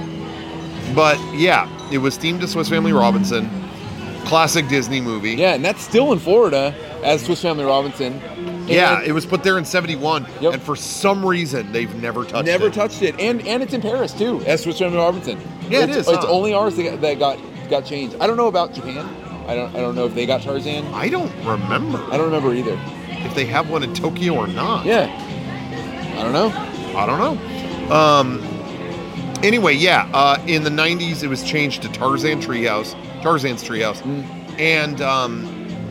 But yeah, it was themed to Swiss Family Robinson. Classic Disney movie. Yeah, and that's still in Florida as Swiss Family Robinson. Yeah, And it was put there in seventy-one, Yep. and for some reason they've never touched never it. touched it, and and it's in Paris too, as Swiss Family Robinson. Yeah, it it's, is, It's huh? only ours that got, that got got changed. I don't know about Japan. I don't I don't know if they got Tarzan. I don't remember I don't remember either. if they have one in Tokyo or not. Yeah, I don't know. I don't know. Um. Anyway, yeah. Uh, in the nineties, it was changed to Tarzan Treehouse, Tarzan's Treehouse, Mm. and um.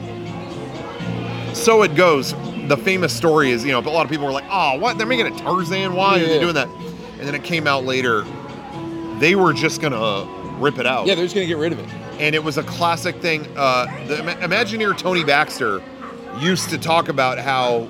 So it goes. The famous story is, you know, a lot of people were like, "Oh, what? They're making it Tarzan? Why are they Yeah. doing that?" And then it came out later. They were just gonna rip it out. Yeah, they're just gonna get rid of it. And it was a classic thing. Uh, the Ima- Imagineer Tony Baxter used to talk about how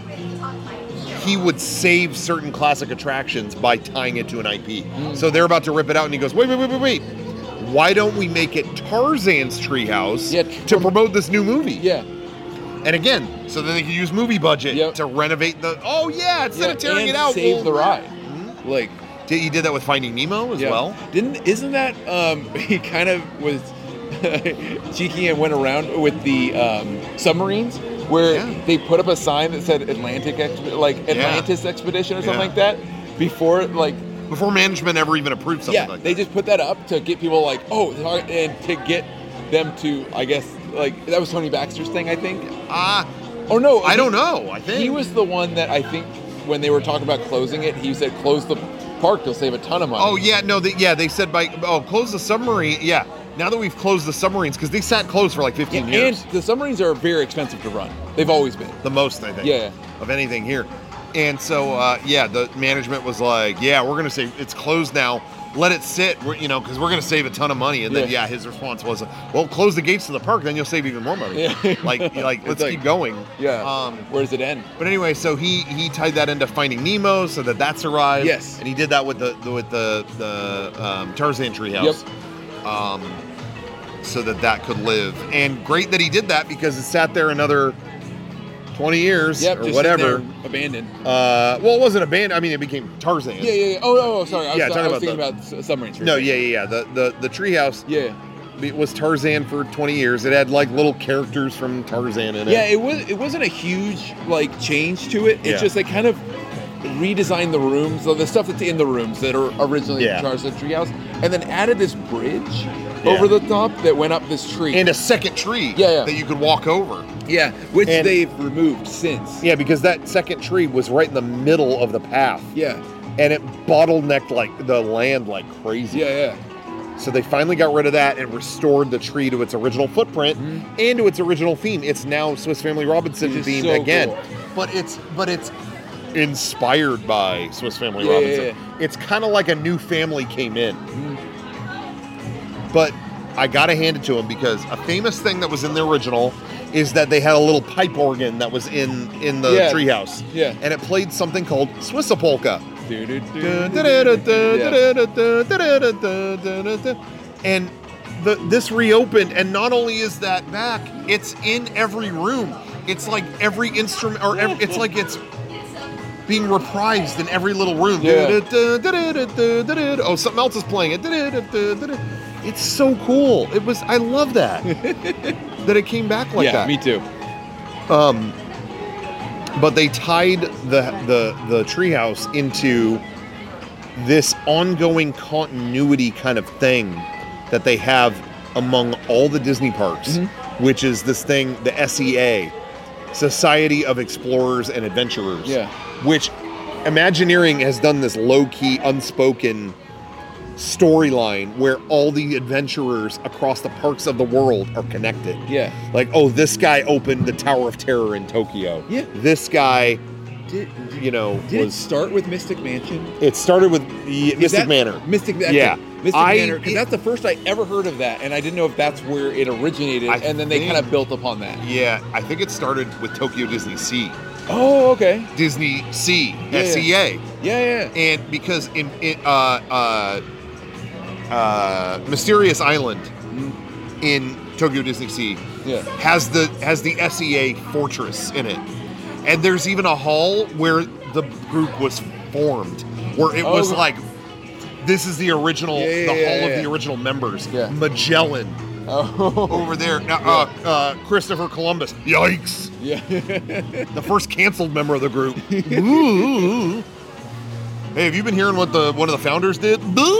he would save certain classic attractions by tying it to an I P. Mm. So they're about to rip it out, and he goes, "Wait, wait, wait, wait, wait! Why don't we make it Tarzan's Treehouse Yeah, to promote this new movie?" Yeah, And again, so then they can use movie budget Yep. to renovate the. Oh yeah, instead yeah, of tearing and it out, save we'll- the ride. Mhm. Like, Did- He did that with Finding Nemo as yeah. well. Didn't isn't that um, he kind of was cheeky and went around with the um, submarines where Yeah. they put up a sign that said Atlantic Exp- like Atlantis Expedition or something Yeah. like that before like Before management ever even approved something yeah like they that. just put that up to get people like oh and to get them to I guess like that was Tony Baxter's thing I think Ah, oh no I he- don't know. I think he was the one that I think when they were talking about closing it he said close the park you'll save a ton of money. Oh yeah, no, they, yeah, they said by oh close the submarine. Yeah, now that we've closed the submarines because they sat closed for like fifteen Yeah, years, and the submarines are very expensive to run. They've always been. the most I think. Yeah. Of anything here, and so uh, yeah, the management was like, yeah, we're gonna say it's closed now. Let it sit, we're, you know, because we're gonna save a ton of money. And then Yeah. yeah, his response was, well, close the gates to the park, then you'll save even more money. Yeah. like like It's let's like- keep going. Yeah. Um, Where does it end? But anyway, so he he tied that into Finding Nemo, so that that's arrived. Yes. and he did that with the, the with the the um, Tarzan treehouse. Um, so that that could live, and great that he did that because it sat there another twenty years Yep. or just whatever. sitting there, abandoned. Uh, well, it wasn't abandoned. I mean, it became Tarzan. Yeah, yeah, yeah. Oh, oh, oh sorry. I was, Yeah, I talking was about thinking the- about s- submarines. for a No, second. yeah, yeah, yeah. The the the treehouse Yeah. it was Tarzan for twenty years. It had like little characters from Tarzan in it. Yeah, it was. It wasn't a huge like change to it. It's Yeah. just they kind of redesigned the rooms, so the stuff that's in the rooms that are originally Yeah. in Tarzan Treehouse, and then added this bridge Yeah. over the top that went up this tree. and a second tree Yeah, yeah. that you could walk over. yeah, which And- they've removed since. Yeah, because that second tree was right in the middle of the path. Yeah, And it bottlenecked like the land like crazy. yeah, yeah. So they finally got rid of that and restored the tree to its original footprint and to its original theme. It's now Swiss Family Robinson Which is themed so again. cool. But it's but it's inspired by Swiss Family Yeah, Robinson. yeah, yeah. It's kind of like a new family came in. Mm. But I gotta hand it to him because a famous thing that was in the original is that they had a little pipe organ that was in in the Yeah. treehouse. Yeah. And it played something called Swissa polka. Do, do, do, Da, do, da, da, do. da, Yeah. da, da, da, da, da, da, da, da, da. And the this reopened, and not only is that back, it's in every room. It's like every instrument, or every, it's like it's being reprised in every little room. Yeah. Da, da, da, da, da, da, da, da. Oh, something else is playing it. Da, da, da, da, da, da. It's so cool. It was. I love that that it came back like yeah, that. me too. Um, but they tied the the the treehouse into this ongoing continuity kind of thing that they have among all the Disney parks, Mm-hmm. which is this thing, the S E A, Society of Explorers and Adventurers. Yeah. Which Imagineering has done this low-key, unspoken storyline where all the adventurers across the parks of the world are connected. Yeah. Like, oh, this guy opened the Tower of Terror in Tokyo. Yeah. This guy, Did, you know, did it was. start with Mystic Mansion? It started with the Is Mystic that- Manor. Mystic okay. Yeah. Mystic I- Manor, because that's the first I ever heard of that, and I didn't know if that's where it originated, I and then they think- kind of built upon that. Yeah, I think it started with Tokyo Disney Sea. Oh, okay. Disney Sea, Yeah, S E A. Yeah, yeah. And because in, in uh, uh, uh, Mysterious Island in Tokyo Disney Sea Yeah. has the has the S E A fortress in it, and there's even a hall where the group was formed, where it Oh, was okay. like, this is the original, Yeah, yeah, the yeah, hall yeah. of the original members. Yeah. Magellan Oh. over there. Now, uh, uh, Christopher Columbus. Yikes! Yeah. The first canceled member of the group. Ooh. Hey, have you been hearing what the one of the founders did?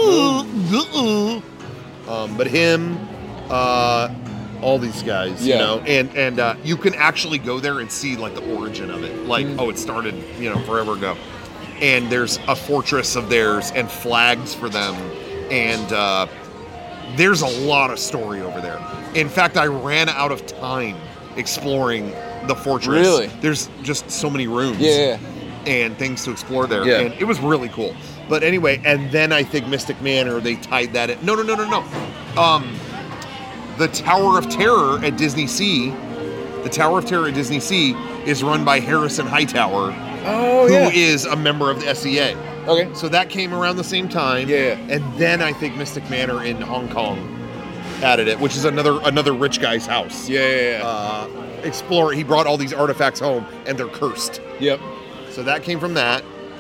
Um, but him, uh, all these guys, Yeah. you know, and and uh, you can actually go there and see like the origin of it. Like, Mm. oh, it started, you know, forever ago. And there's a fortress of theirs and flags for them, and uh, there's a lot of story over there. In fact, I ran out of time exploring the fortress. Really? There's just so many rooms Yeah. and things to explore there. Yeah. And it was really cool. But anyway, and then I think Mystic Manor, they tied that in. No, no, no, no, no. Um, the Tower of Terror at Disney Sea, the Tower of Terror at Disney Sea is run by Harrison Hightower, Oh, who yeah. is a member of the S E A. Okay. So that came around the same time. Yeah, yeah. And then I think Mystic Manor in Hong Kong added it, which is another another rich guy's house. Yeah, yeah, yeah. Uh, Explorer, he brought all these artifacts home, and they're cursed. Yep. So that came from that.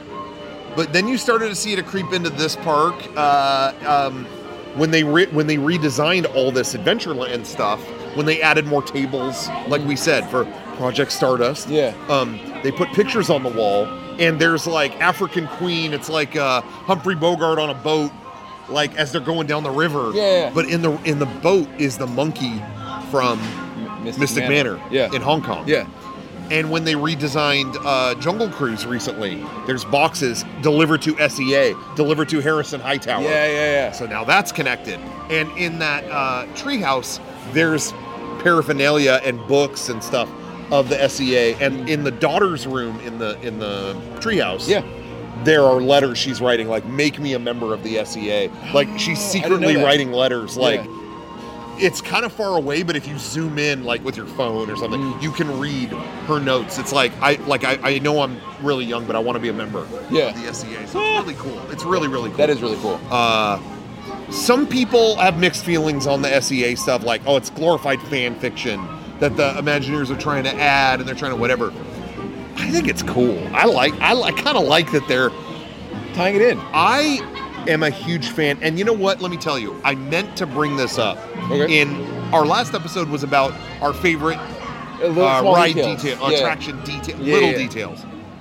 But then you started to see it creep into this park uh, um, when they re- when they redesigned all this Adventureland stuff. When they added more tables, like we said, for Project Stardust. Yeah. Um, they put pictures on the wall, and there's like African Queen. It's like uh, Humphrey Bogart on a boat, like as they're going down the river. Yeah, yeah. But in the in the boat is the monkey from Mystic, Mystic Manor, Yeah. in Hong Kong. Yeah. And when they redesigned uh, Jungle Cruise recently, there's boxes delivered to S E A, delivered to Harrison Hightower. Yeah, yeah, yeah. So now that's connected. And in that uh, treehouse, there's paraphernalia and books and stuff of the S E A. And in the daughter's room in the in the treehouse, Yeah. there are letters she's writing, like, make me a member of the S E A. Like, she's Oh, I didn't know secretly that. writing letters, like, Yeah. it's kind of far away, but if you zoom in, like with your phone or something, Mm. you can read her notes. It's like I like I, I know I'm really young, but I want to be a member Yeah. of the S E A. So it's really cool. It's really really cool. That is really cool. Uh, some people have mixed feelings on the S E A stuff, like, oh, it's glorified fan fiction that the Imagineers are trying to add, and they're trying to whatever. I think it's cool. I like I, I kind of like that they're. Tying it in. I am a huge fan, and you know what? Let me tell you, I meant to bring this up. Okay. In our last episode was about our favorite A little uh, small ride details. detail, Yeah. attraction detail, Yeah, little yeah. details.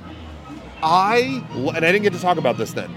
I and I didn't get to talk about this then.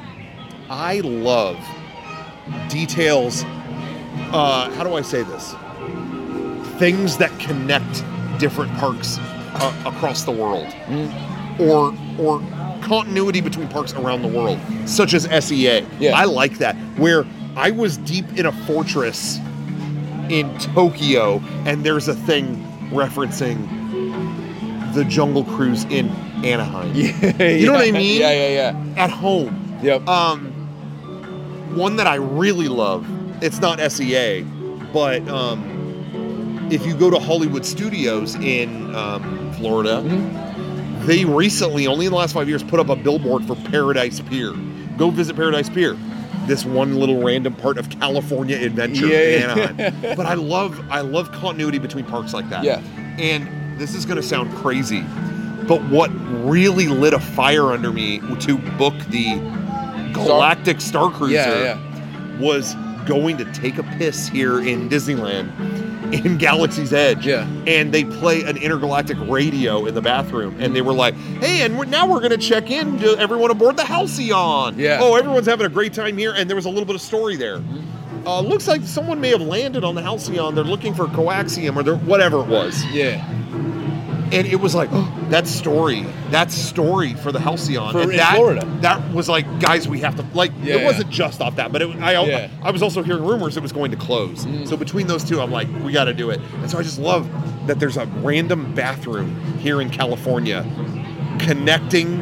I love details. Uh, how do I say this? Things that connect different parks uh, across the world, Mm. or or continuity between parks around the world, such as S E A. Yeah. I like that. Where I was deep in a fortress in Tokyo, and there's a thing referencing the Jungle Cruise in Anaheim. Yeah, You know what I yeah, mean? Yeah, yeah, yeah. At home. Yep. Um, one that I really love, it's not S E A, but um, if you go to Hollywood Studios in um, Florida, Mhm. they recently, only in the last five years, put up a billboard for Paradise Pier. Go visit Paradise Pier. This one little random part of California Adventure Yeah. in Anaheim. But I love, I love continuity between parks like that. Yeah. And this is going to sound crazy, but what really lit a fire under me to book the Galactic Star Cruiser Yeah, yeah. was going to take a piss here in Disneyland in Galaxy's Edge. Yeah. And they play an intergalactic radio in the bathroom. And they were like, hey, and we're, now we're going to check in to everyone aboard the Halcyon. Yeah. Oh, everyone's having a great time here. And there was a little bit of story there. Uh, looks like someone may have landed on the Halcyon. They're looking for coaxium or they're, whatever it was. Yeah. And it was like, oh, that story, that story for the Halcyon. For- and in that, Florida. That was like, guys, we have to, like, Yeah, it wasn't yeah. just off that, but it, I, Yeah. I was also hearing rumors it was going to close. Mm. So between those two, I'm like, we got to do it. And so I just love that there's a random bathroom here in California connecting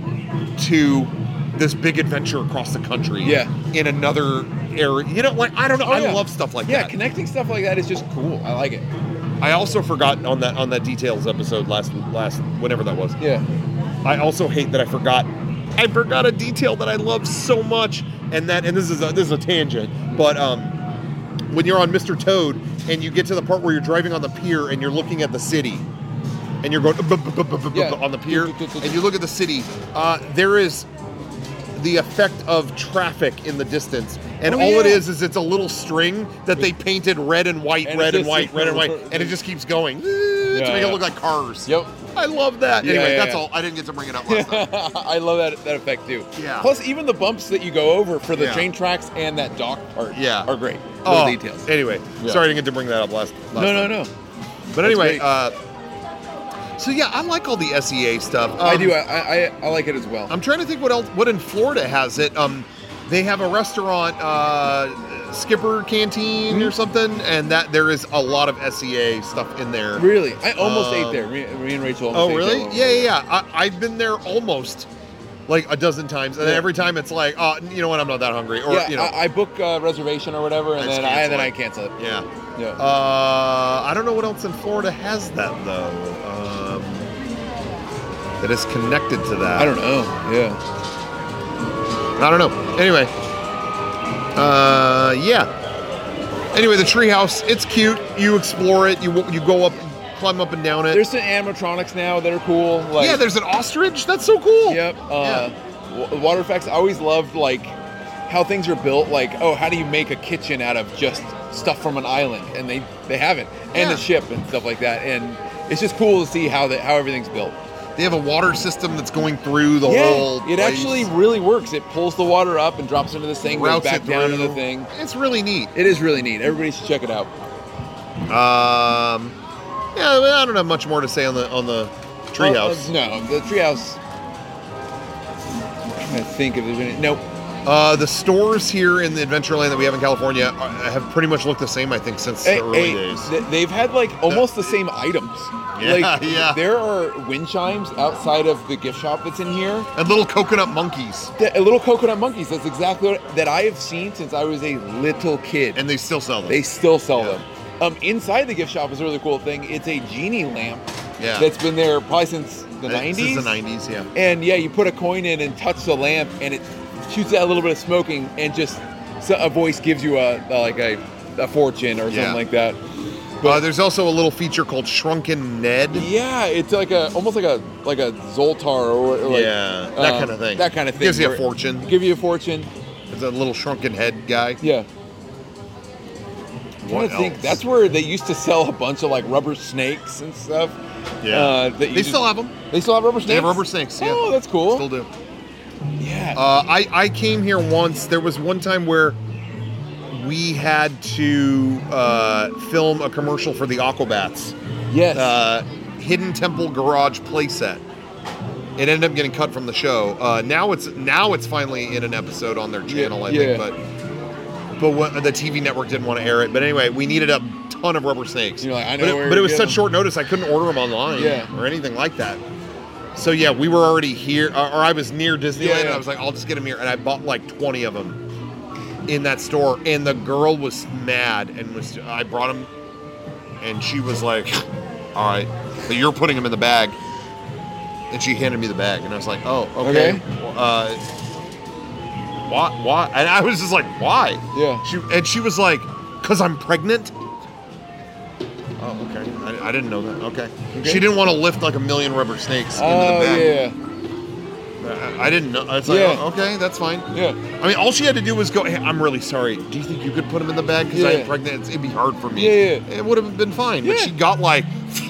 to this big adventure across the country. Yeah. In another area. You know, like, I don't know. Oh, I yeah. love stuff like Yeah, that. connecting stuff like that is just cool. I like it. I also forgot on that on that details episode last last whenever that was. Yeah. I also hate that I forgot. I forgot a detail that I love so much, and that and this is a, this is a tangent, but um, when you're on Mister Toad and you get to the part where you're driving on the pier and you're looking at the city, and you're going "Bup, bup, bup, bup, bup, Yeah. bup," on the pier, and you look at the city, uh, there is the effect of traffic in the distance, and Oh, all it yeah. is is it's a little string that they painted red and white, And red it's and just- white, red and white, and it just keeps going to make yeah. it look like cars. Yep. I love that. Yeah, Anyway, yeah, that's yeah. all. I didn't get to bring it up last time. I love that that effect too. Yeah. Plus, even the bumps that you go over for the Yeah. train tracks and that dock part Yeah. are great. Oh, Little details. Anyway, Yeah. sorry I didn't get to bring that up last. last No, no, time. no. But That's anyway, great. uh, so yeah, I like all the S E A stuff. I Um, do. I, I I like it as well. I'm trying to think what else. What in Florida has it? Um, they have a restaurant, uh, Skipper Canteen or something, and that there is a lot of S E A stuff in there. Really, I almost Um, ate there. Me, me and Rachel almost Oh, ate really? there. Yeah, yeah, yeah. I, I've been there almost like a dozen times, and then Yeah. every time it's like, oh, you know what? I'm not that hungry, or yeah, you know, I, I book a reservation or whatever, and I just then I cancel then it. I cancel it. yeah. Yeah. Uh, I don't know what else in Florida has that though. Um, that is connected to that. I don't know. Yeah. I don't know. Anyway, uh, yeah. Anyway, the treehouse, it's cute. You explore it. You you go up, climb up and down it. There's some animatronics now that are cool. Like, yeah, there's an ostrich. That's so cool. Yep. Uh, wa- Water effects. I always loved like how things are built. Like, oh, how do you make a kitchen out of just stuff from an island? And they they have it, and Yeah. the ship and stuff like that. And it's just cool to see how that how everything's built. They have a water system that's going through the yeah, whole. it place. actually really works. It pulls the water up and drops into this thing, goes routes back it down through. into the thing. It's really neat. It is really neat. Everybody should check it out. Um, yeah, I don't have much more to say on the on the treehouse. Uh, no, the treehouse. I'm trying to think if there's any. Nope. Uh, the stores here in the Adventureland that we have in California are, have pretty much looked the same, I think, since Hey, the early hey, days. th- they've had like almost the same items. Yeah, like, yeah. There are wind chimes outside of the gift shop that's in here. And little coconut monkeys, The, little coconut monkeys. That's exactly what that I have seen since I was a little kid. and they still sell them. They still sell Yeah. them. Um, inside the gift shop is a really cool thing. It's a genie lamp yeah, that's been there probably since the Since nineties. the nineties, yeah. And yeah, you put a coin in and touch the lamp, and it shoots out a little bit of smoking, and just so a voice gives you a, a like a, a fortune or Yeah. something like that. Uh, there's also a little feature called Shrunken Ned. Yeah, it's like a almost like a like a Zoltar or like, yeah, that um, kind of thing. That kind of thing. Gives you a where- fortune. Give you a fortune. It's a little shrunken head guy. Yeah. I'm What trying to think. else? That's where they used to sell a bunch of like rubber snakes and stuff. Yeah. Uh, that you They just- still have them. They still have rubber snakes. They have rubber snakes. Yeah. Oh, that's cool. Still do. Yeah. Uh, I, I came here once. There was one time where we had to uh, film a commercial for the Aquabats. yes. Uh, Hidden Temple Garage playset. It ended up getting cut from the show. Uh, now it's now it's finally in an episode on their channel, I yeah. think. But but what, the T V network didn't want to air it. But anyway, we needed a ton of rubber snakes. You're like, I know but it, where but it to was get such them. short notice, I couldn't order them online Yeah. or anything like that. So yeah, we were already here, or I was near Disneyland, Yeah, yeah. and I was like, I'll just get them here, and I bought like twenty of them in that store, and the girl was mad, and was I brought them, and she was like, all right, but you're putting them in the bag, and she handed me the bag, and I was like, oh, okay. Okay. Uh, why? Why? And I was just like, why? Yeah. She and she was like, cause I'm pregnant. Oh, okay. I, I didn't know that. Okay. Okay. She didn't want to lift like a million rubber snakes into Oh, the bag. yeah. I, I didn't know. It's like, Yeah. oh, okay, that's fine. Yeah. I mean, all she had to do was go, hey, I'm really sorry. Do you think you could put them in the bag? Because Yeah. I'm pregnant. It's, it'd be hard for me. Yeah, yeah. It would have been fine. But Yeah. she got like,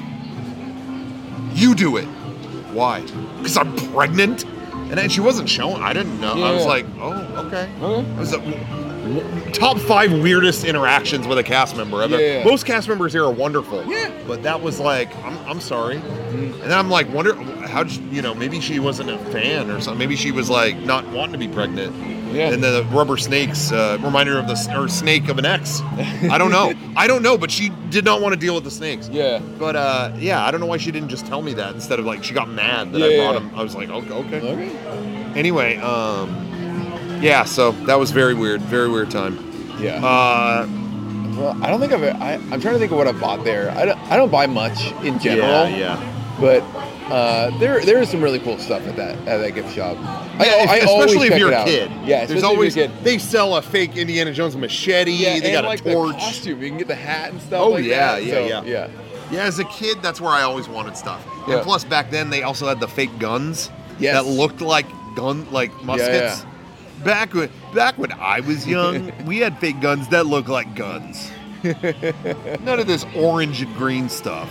you do it. Why? Because I'm pregnant? And then she wasn't showing. I didn't know. I was Yeah. like, oh, okay. Okay. It was the top five weirdest interactions with a cast member ever. Yeah. Most cast members here are wonderful. Yeah. But that was like, I'm, I'm sorry. Mm. And then I'm like, wonder how, you know, maybe she wasn't a fan or something. Maybe she was like not wanting to be pregnant. Yeah. And the rubber snakes uh, remind her of the or snake of an ex. I don't know. I don't know, but she did not want to deal with the snakes. Yeah. But uh, yeah, I don't know why she didn't just tell me that instead of like she got mad that Yeah, I brought yeah. him. I was like, okay, okay. Okay. Anyway, um, yeah, so that was very weird, very weird time. Yeah. Uh, Well, I don't think I've. I, I'm trying to think of what I bought there. I don't. I don't buy much in general. yeah, yeah. But uh, there there is some really cool stuff at that at that gift shop. I, Yeah, if- I always especially if check you're it a out. kid. Yeah, There's especially always if you're a kid. they sell a fake Indiana Jones machete. Yeah, they and got like a torch. the costume. You can get the hat and stuff. Oh, like yeah, that. yeah, So, yeah. yeah. Yeah, as a kid, that's where I always wanted stuff. Yeah. And plus, back then they also had the fake guns Yes. that looked like gun, like muskets. yeah. Back when back when I was young, we had fake guns that looked like guns. None of this orange and green stuff.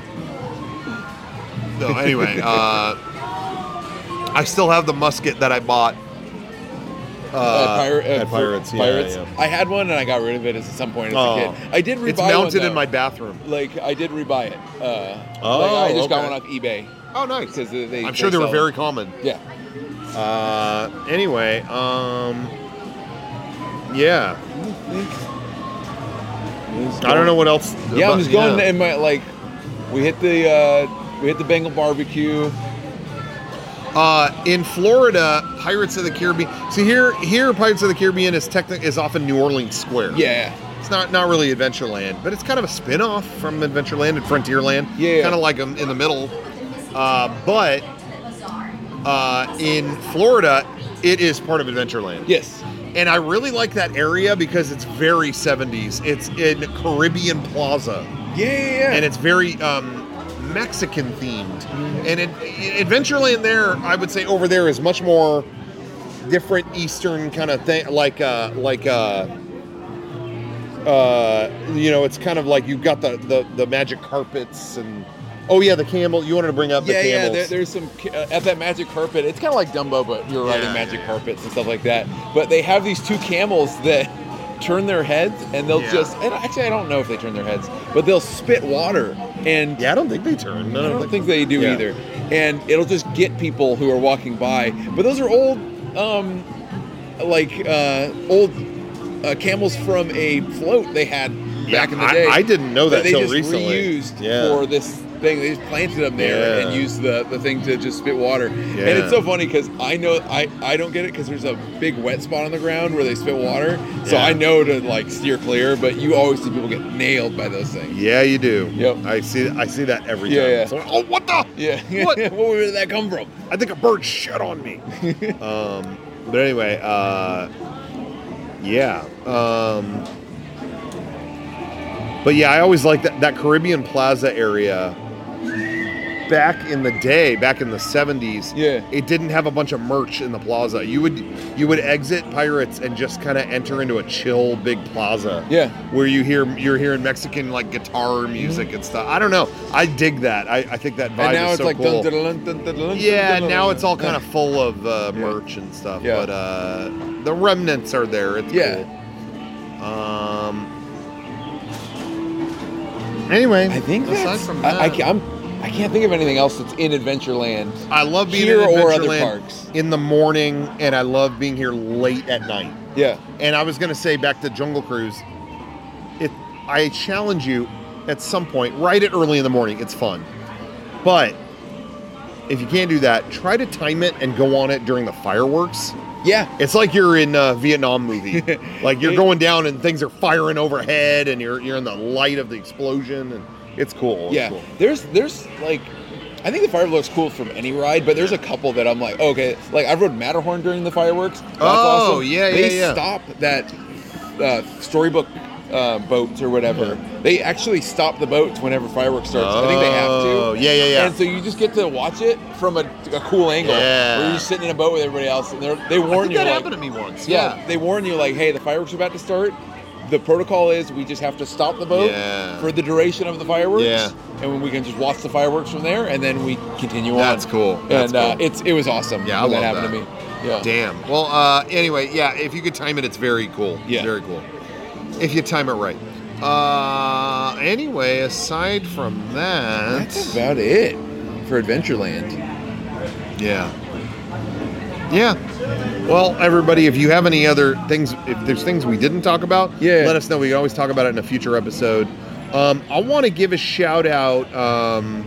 So anyway, uh, I still have the musket that I bought. Uh, Uh, pirate, uh, at for- Pirates. Yeah, Pirates. yeah. I had one and I got rid of it at some point as Oh. a kid. I did rebuy It's mounted one, in my bathroom. Like I did rebuy it. Uh, Oh, like, I just got okay. one off eBay Oh, nice. because they, they. I'm sure they were sell very it. common. Yeah. Uh, anyway, um, yeah. I don't know what else. Yeah, I'm but- just going yeah. in my like. We hit the uh, we hit the Bengal barbecue. Uh, in Florida, Pirates of the Caribbean. See here, here Pirates of the Caribbean is technically is off in New Orleans Square. Yeah. It's not not really Adventureland, but it's kind of a spin-off from Adventureland and Frontierland. Yeah. Kind of like um, in the middle. Uh, but uh, in Florida, it is part of Adventureland. Yes. And I really like that area because it's very seventies. It's in Caribbean Plaza. Yeah, yeah, yeah. And it's very um, Mexican themed. And it, Adventureland there, I would say over there is much more different Eastern kind of thing, like uh, like uh, uh, you know, it's kind of like you've got the, the, the magic carpets and oh yeah, the camel. You wanted to bring up the yeah, yeah. camels. There, there's some uh, at that magic carpet. It's kind of like Dumbo, but you're riding Yeah, magic yeah. carpets and stuff like that. But they have these two camels that turn their heads, and they'll Yeah. just. And actually, I don't know if they turn their heads, but they'll spit water, and Yeah, I don't think they turn. I don't think they do Yeah. either. And it'll just get people who are walking by. But those are old, um, like uh, old uh, camels from a float they had back in the I- day. I didn't know that they till just recently. reused Yeah. for this thing. They just planted them there Yeah. and used the, the thing to just spit water. And Yeah. it's so funny because I know I, I don't get it because there's a big wet spot on the ground where they spit water. So Yeah. I know to like steer clear. But you always see people get nailed by those things. Yeah, you do. Yep. I see. I see that every Yeah, time. yeah. So, oh, what the? Yeah. What? Where did that come from? I think a bird shit on me. um, but anyway, uh, yeah. Um, but yeah, I always liked that, that Caribbean Plaza area. Back in the day, back in the seventies, Yeah. it didn't have a bunch of merch in the plaza. You would you would exit Pirates and just kind of enter into a chill big plaza. Yeah. Where you hear you're hearing Mexican like guitar music and stuff. I don't know. I dig that. I, I think that vibe And now is it's so like cool. dun, dun, dun, dun, dun, Yeah, dun, now dun, it's all dun. kind of full of uh, Yeah. merch and stuff. Yeah. But uh, the remnants are there. It's Yeah. cool. Um. Anyway, I think aside that's. from I, I, that, can't, I'm, I can't think of anything else that's in Adventureland. I love being Here in or other Adventureland parks. in the morning, and I love being here late at night. Yeah. And I was gonna say back to Jungle Cruise, it I challenge you at some point, write it early in the morning. It's fun. But if you can't do that, try to time it and go on it during the fireworks. Yeah. It's like you're in a Vietnam movie. Like you're going down and things are firing overhead and you're you're in the light of the explosion and it's cool. It's yeah. cool. There's there's like I think the fireworks cool from any ride, but there's a couple that I'm like, okay, like I rode Matterhorn during the fireworks. That's oh, awesome. yeah, yeah, they yeah. They stop that uh, storybook uh, boats or whatever. Yeah. They actually stop the boats whenever fireworks starts. I think they have Oh, to. yeah, yeah, yeah. And so you just get to watch it from a, a cool angle. Yeah. Where you're just sitting in a boat with everybody else, and they're, they warn I think you. that like, happened to me once. Yeah, Yeah. they warn you like, hey, the fireworks are about to start. The protocol is we just have to stop the boat Yeah. for the duration of the fireworks. Yeah. And we can just watch the fireworks from there, and then we continue on. That's cool. That's and uh, cool. it's it was awesome. Yeah, I when love that happened that. to me. Yeah. Damn. Well, uh, anyway, yeah, if you could time it, it's very cool. Yeah. Very cool. If you time it right. Uh, anyway, aside from that... That's about it for Adventureland. Yeah. Yeah. Well, everybody, if you have any other things, if there's things we didn't talk about, Yeah. let us know. We can always talk about it in a future episode. Um, I want to give a shout out um,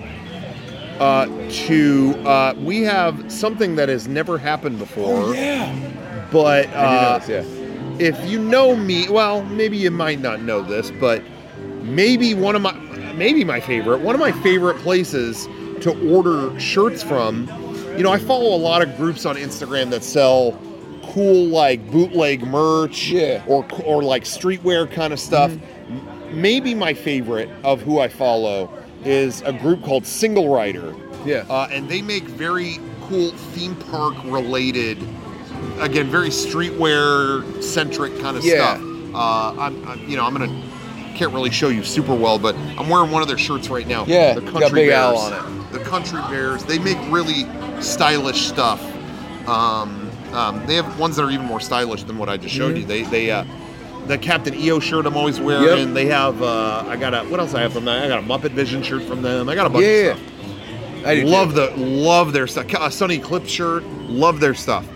uh, to, uh, we have something that has never happened before. Oh, yeah. But I uh, do know this, yeah. if you know me, well, maybe you might not know this, but maybe one of my, maybe my favorite, one of my favorite places to order shirts from, you know, I follow a lot of groups on Instagram that sell cool, like, bootleg merch Yeah. or, or like, streetwear kind of stuff. Mm-hmm. M- Maybe my favorite of who I follow is a group called Single Rider. Yeah. Uh, and they make very cool theme park related, again, very streetwear centric kind of Yeah. stuff. Uh, I'm, I'm, you know, I'm gonna can't really show you super well, but I'm wearing one of their shirts right now. Yeah, the got Country Big Bears. Al on it. The Country Bears. They make really stylish stuff. Um, um, they have ones that are even more stylish than what I just showed Mhm. you. They, they, uh, the Captain E O shirt I'm always wearing. Yep. They have, uh, I got a, what else I have from them? I got a Muppet Vision shirt from them. I got a bunch Yeah, of yeah. stuff. I do Love too. the love their stuff. A Sunny Eclipse shirt. Love their stuff.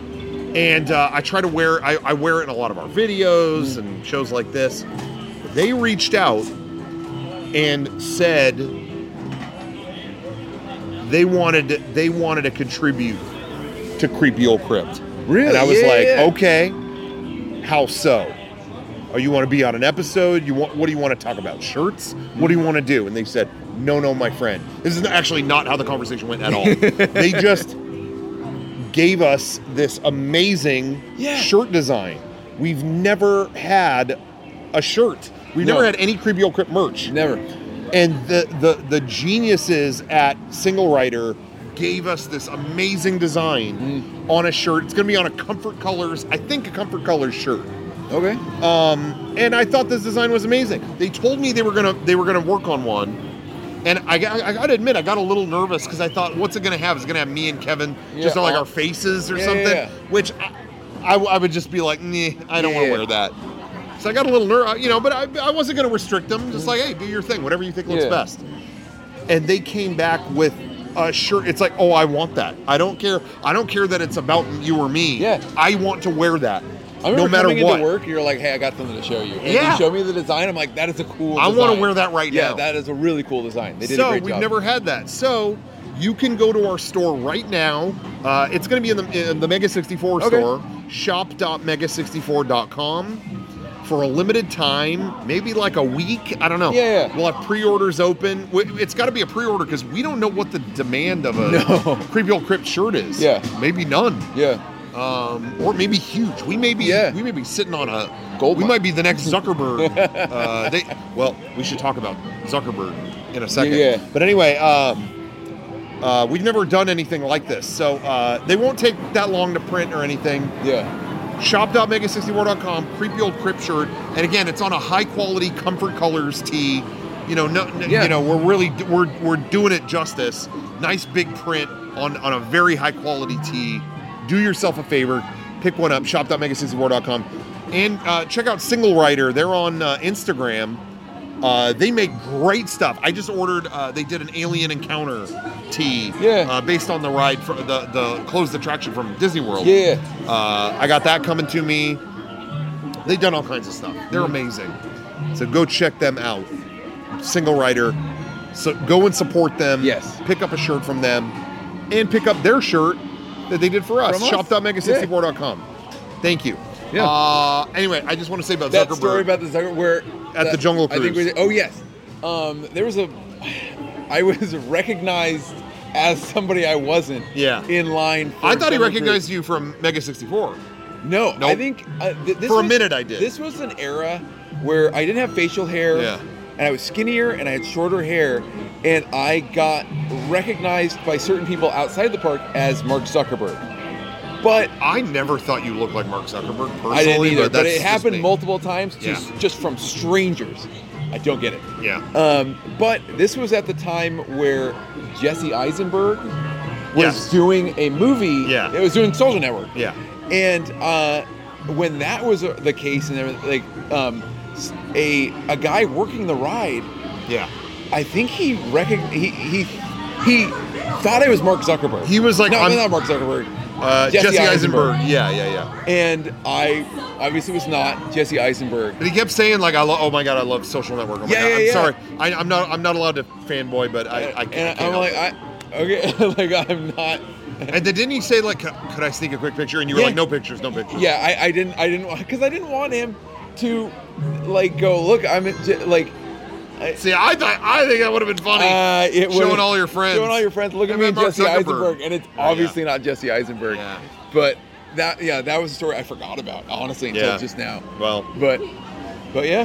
And uh, I try to wear. I, I wear it in a lot of our videos Mm. and shows like this. They reached out and said they wanted to, they wanted to contribute to Creepy Old Crypt. Really? And I was Yeah, like, yeah. okay, how so? Or you want to be on an episode? You want? What do you want to talk about? Shirts? What do you want to do? And they said, no, no, my friend. This is actually not how the conversation went at all. They just gave us this amazing Yeah. shirt design. We've never had a shirt. We've No. never had any Creepy Old Crypt merch. Never. And the, the, the geniuses at Single Rider gave us this amazing design Mm. on a shirt. It's going to be on a Comfort Colors, I think a Comfort Colors shirt. Okay. Um, and I thought this design was amazing. They told me they were gonna they were gonna work on one, and I, got- I got to admit I got a little nervous because I thought, what's it gonna have? Is it gonna have me and Kevin just Yeah, on like uh, our faces or yeah, something? yeah. Which I, I, I would just be like, nah, I don't want Yeah. to wear that. So I got a little nervous, you know, but I, I wasn't gonna restrict them. Just like, hey, do your thing, whatever you think looks Yeah. best. And they came back with a shirt. It's like, oh, I want that. I don't care. I don't care that it's about you or me. Yeah. I want to wear that. I remember no matter coming what. into work, you're like, hey, I got something to show you. And Yeah. you show me the design, I'm like, that is a cool I design. want to wear that right Yeah, now. that is a really cool design. They did so a great we've job. never had that. So you can go to our store right now. Uh, it's going to be in the in the Mega sixty-four Okay. store, shop dot mega sixty-four dot com. For a limited time, maybe like a week. I don't know. Yeah, yeah. We'll have pre-orders open. W- It's got to be a pre-order because we don't know what the demand of a No. Creepy Old Crypt shirt is. Yeah. Maybe none. Yeah. Um, or maybe huge. We may be. Yeah. We may be sitting on a Gold We mine. might be the next Zuckerberg. uh, they, well, we should talk about Zuckerberg in a second. Yeah. But anyway, um, uh, we've never done anything like this, so uh, they won't take that long to print or anything. Yeah. shop dot mega sixty-four dot com, Creepy Old Crypt shirt, and again, it's on a high quality Comfort Colors tee. You know, no, n- Yeah. you know, we're really we're we're doing it justice. Nice big print on on a very high quality tee. Do yourself a favor, pick one up. shop dot mega sixty-four dot com, and uh, check out Single Rider. They're on uh, Instagram. Uh, they make great stuff. I just ordered. Uh, they did an Alien Encounter tee, Yeah. uh, based on the ride for the the closed attraction from Disney World. Yeah. Uh, I got that coming to me. They've done all kinds of stuff. They're amazing. So go check them out. Single Rider. So go and support them. Yes. Pick up a shirt from them. And pick up their shirt that they did for us. From us. shop dot mega sixty-four dot com. Thank you. Yeah. Uh, anyway, I just want to say about That Zuckerberg. story about the Zuckerberg where At that- the Jungle I think Cruise. we, oh yes, um, there was a. I was recognized as somebody I wasn't. Yeah. In line. For I thought he Jungle recognized Cruise. you from Mega sixty-four. No, Nope. I think uh, th- this For a was- minute I did. This was an era where I didn't have facial hair. Yeah. And I was skinnier and I had shorter hair, and I got recognized by certain people outside the park as Mark Zuckerberg. But I never thought you looked like Mark Zuckerberg personally. I didn't either. But, But, that's it just happened me. multiple times, just Yeah. just from strangers. I don't get it. Yeah. Um, but this was at the time where Jesse Eisenberg was Yes. doing a movie. Yeah. It was doing Social Network. Yeah. And uh, when that was uh, the case, and there was, like um, s- a a guy working the ride, Yeah. I think he recog- he he he thought it was Mark Zuckerberg. He was like, no, I'm- not Mark Zuckerberg. Uh, Jesse Jesse, Eisenberg. Eisenberg. Yeah, yeah, yeah. And I obviously was not Jesse Eisenberg. But he kept saying like, "I love." Oh my god, I love Social Network. Oh my Yeah, god. yeah, I'm yeah. sorry. I, I'm not. I'm not allowed to fanboy, but I. I, can't, I and can't I'm help like, it. I okay, like I'm not. And then didn't he say like, "Could could I sneak a quick picture?" And you were Yeah. like, "No pictures, no pictures." Yeah, I, I didn't, I didn't, because I didn't want him to, like, go look. I'm at, like, I, See, I thought I think that would have been funny. uh, it Showing would've- all your friends. showing all your friends. Look at And me then and Mark Jesse Zuckerberg. Eisenberg, and it's Yeah, obviously not Jesse Eisenberg. Yeah. But that, yeah, that was a story I forgot about honestly until Yeah. just now. Well, But, but yeah,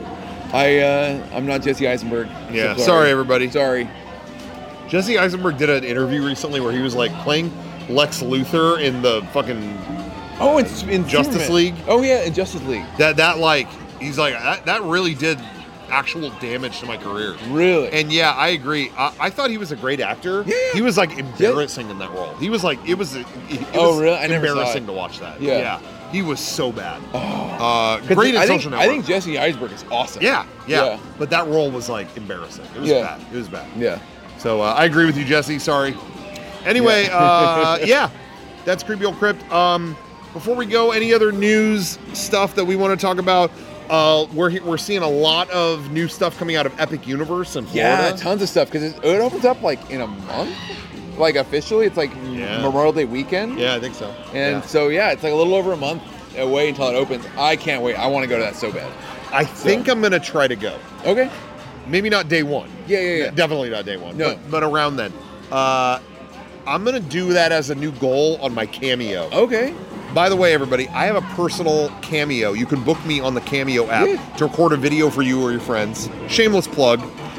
I, uh, I'm not Jesse Eisenberg. so yeah. Sorry, everybody. Sorry. Jesse Eisenberg did an interview recently where he was like playing Lex Luthor in the fucking Oh, it's in Justice Superman. League? Oh yeah, in Justice League. that that like he's like that, that really did actual damage to my career. Really? And yeah, I agree. I, I thought he was a great actor. Yeah. He was like embarrassing in that role. He was like it was it Oh, was really? I never saw embarrassing it. to watch that. Yeah. He was so bad. Oh. Uh, 'Cause great in I think, Social I Network. think Jesse Eisenberg is awesome. yeah, yeah, Yeah. But that role was like embarrassing. It was Yeah. bad. It was bad. Yeah. So uh, I agree with you, Jesse. Sorry. Anyway, Yeah. uh, yeah, that's Creepy Old Crypt. Um, before we go, any other news stuff that we want to talk about? Uh, we're he- we're seeing a lot of new stuff coming out of Epic Universe in Florida. Yeah, tons of stuff because it, it opens up like in a month, like officially. It's like Yeah. Memorial Day weekend, Yeah, I think so. and Yeah. so yeah, it's like a little over a month away until it opens. I can't wait. I want to go to that so bad. I think I'm gonna try to go. Okay. Maybe not day one. Yeah, yeah, yeah. Definitely not day one. No. But, but around then. Uh, I'm gonna do that as a new goal on my Cameo. Okay. By the way, everybody, I have a personal Cameo. You can book me on the Cameo app Yeah. to record a video for you or your friends. Shameless plug.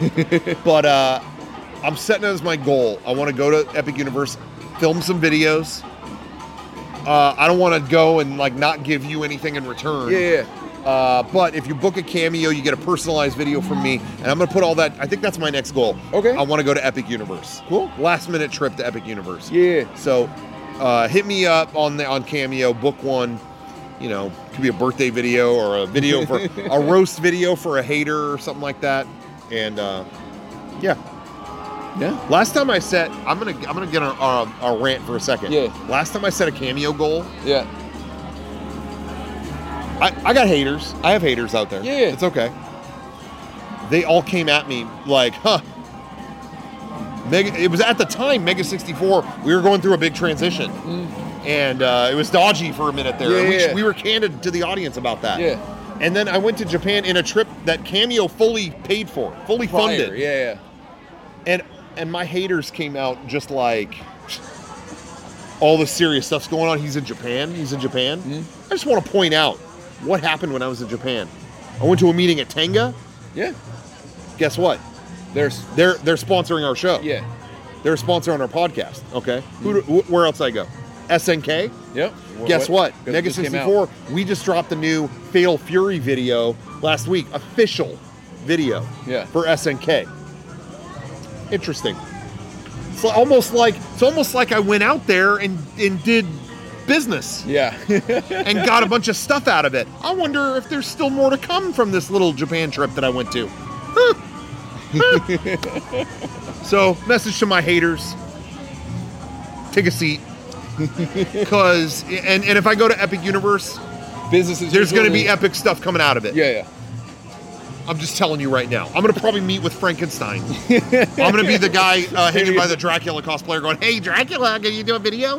But uh, I'm setting it as my goal. I want to go to Epic Universe, film some videos. Uh, I don't want to go and like not give you anything in return. Yeah, yeah. Uh, but if you book a Cameo, you get a personalized video from me, and I'm gonna put all that. I think that's my next goal. Okay. I want to go to Epic Universe. Cool. Last minute trip to Epic Universe. Yeah. So, uh, hit me up on the on Cameo. Book one. You know, could be a birthday video or a video for a roast video for a hater or something like that. And uh, yeah. Yeah. Last time I set, I'm gonna I'm gonna get a, a, a rant for a second. Yeah. Last time I set a Cameo goal, Yeah. I, I got haters. I have haters out there. Yeah. It's okay. They all came at me like, huh. Mega, it was at the time, Mega sixty-four, we were going through a big transition. Mm. And uh, it was dodgy for a minute there. Yeah, and we, yeah. we were candid to the audience about that. Yeah. And then I went to Japan in a trip that Cameo fully paid for, fully funded. Fire. Yeah, yeah. And and my haters came out just like, all the serious stuff's going on. He's in Japan. He's in Japan. Mm-hmm. I just want to point out what happened when I was in Japan. I went to a meeting at Tenga. Yeah. Guess what? There's. They're they're sponsoring our show. Yeah. They're a sponsor on our podcast. Okay. Who do, wh- where else I go? S N K. Yep. Guess what? It Mega just came out. sixty-four. We just dropped the new Fatal Fury video last week. Official video. Yeah. For S N K. Interesting. It's almost like it's almost like I went out there and, and did business Yeah. and got a bunch of stuff out of it. I wonder if there's still more to come from this little Japan trip that I went to. Huh. Huh. So, message to my haters. Take a seat. Because, and, and if I go to Epic Universe, Business is there's going to be epic stuff coming out of it. Yeah, yeah. I'm just telling you right now. I'm going to probably meet with Frankenstein. I'm going to be the guy uh, hanging by the Dracula cosplayer going, hey, Dracula, can you do a video?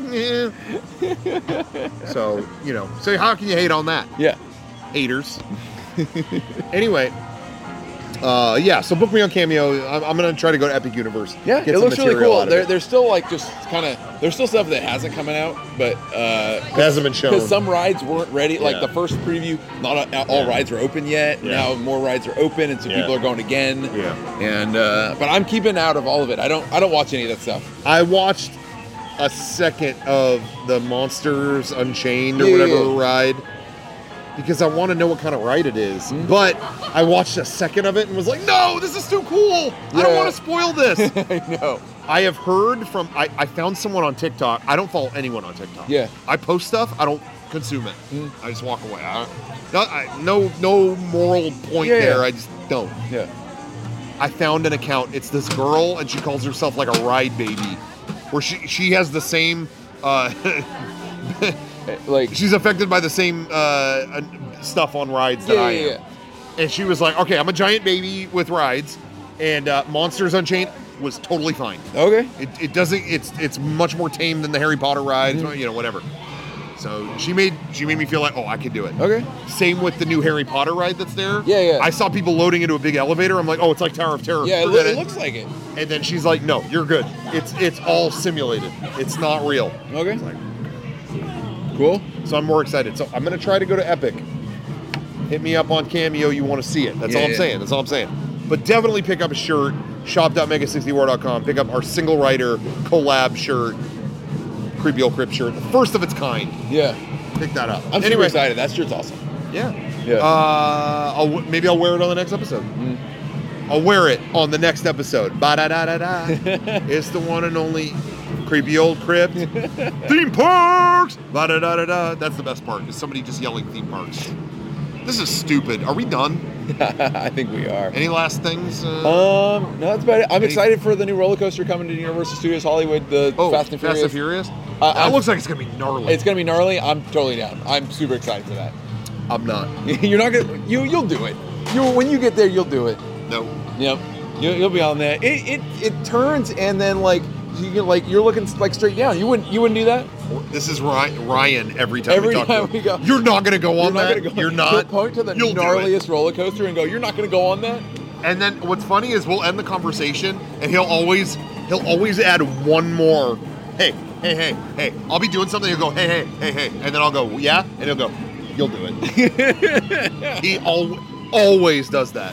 Yeah. So, you know, so how can you hate on that? Yeah. Haters. Anyway, uh, yeah, so book me on Cameo. I'm, I'm going to try to go to Epic Universe. Yeah, get it some looks really material cool. out of There, it. there's still like just kind of there's still stuff that hasn't come out, but uh, It hasn't been shown. because some rides weren't ready. Like Yeah. the first preview, not a, all Yeah. rides are open yet. Yeah. Now more rides are open, and so Yeah. people are going again. Yeah. And uh, but I'm keeping out of all of it. I don't I don't watch any of that stuff. I watched a second of the Monsters Unchained or Yeah, whatever yeah, yeah. ride because I want to know what kind of ride it is. Mm-hmm. But I watched a second of it and was like, no, this is too cool. I don't Yeah. want to spoil this. I know. I have heard from, I, I found someone on TikTok. I don't follow anyone on TikTok. Yeah. I post stuff. I don't consume it. Mm. I just walk away. I, no, I, no, no moral point Yeah, there. yeah. I just don't. Yeah. I found an account. It's this girl, and she calls herself like a ride baby, where she she has the same. Uh, Like she's affected by the same uh, stuff on rides that yeah, I yeah, am. yeah. And she was like, "Okay, I'm a giant baby with rides, and uh, Monsters Unchained was totally fine. Okay. It, it doesn't. It's it's much more tame than the Harry Potter rides, Mhm. you know, whatever." So she made she made me feel like, oh, I could do it. Okay. Same with the new Harry Potter ride that's there. Yeah, yeah. I saw people loading into a big elevator. I'm like, oh, it's like Tower of Terror. Yeah, it, loo- Forget it looks like it. And then she's like, no, you're good. It's it's all simulated. It's not real. Okay. It's like, Cool. so I'm more excited. So I'm gonna try to go to Epic. Hit me up on Cameo. You want to see it? That's Yeah, all I'm yeah. saying. That's all I'm saying. But definitely pick up a shirt. shop dot mega sixty war dot com. Pick up our single rider collab shirt, Creepy Old Crypt shirt, the first of its kind. Yeah. Pick that up. I'm super anyway, excited. That shirt's awesome. Yeah. Yeah. Uh, I'll, w- maybe I'll wear it on the next episode. Mm. I'll wear it on the next episode. Ba da da da da. It's the one and only Creepy Old Crypt. Theme parks. Ba da da da da. That's the best part. Is somebody just yelling theme parks. This is stupid. Are we done? I think we are. Any last things? Uh, Um, no, that's about it. I'm Any- excited for the new roller coaster coming to Universal Studios Hollywood, the oh, Fast and Furious. Fast and Furious. Uh, that I'm- looks like it's gonna be gnarly. It's gonna be gnarly. I'm totally down. I'm super excited for that. I'm not. You're not gonna. You you'll do it. You when you get there, you'll do it. No. Yep. You'll, you'll be on there. It, it it turns and then like you can like you're looking like straight down. You wouldn't you wouldn't do that. This is Ry- Ryan every time Every we talk time to we him. go- You're not gonna go on You're not that. gonna go. You're He'll not. point to the You'll do it. gnarliest roller coaster and go. You're not gonna go on that. And then what's funny is we'll end the conversation and he'll always he'll always add one more. Hey, hey, hey, hey. I'll be doing something. He'll go, hey, hey, hey, hey. And then I'll go, yeah. And he'll go, you'll do it. He al- always does that.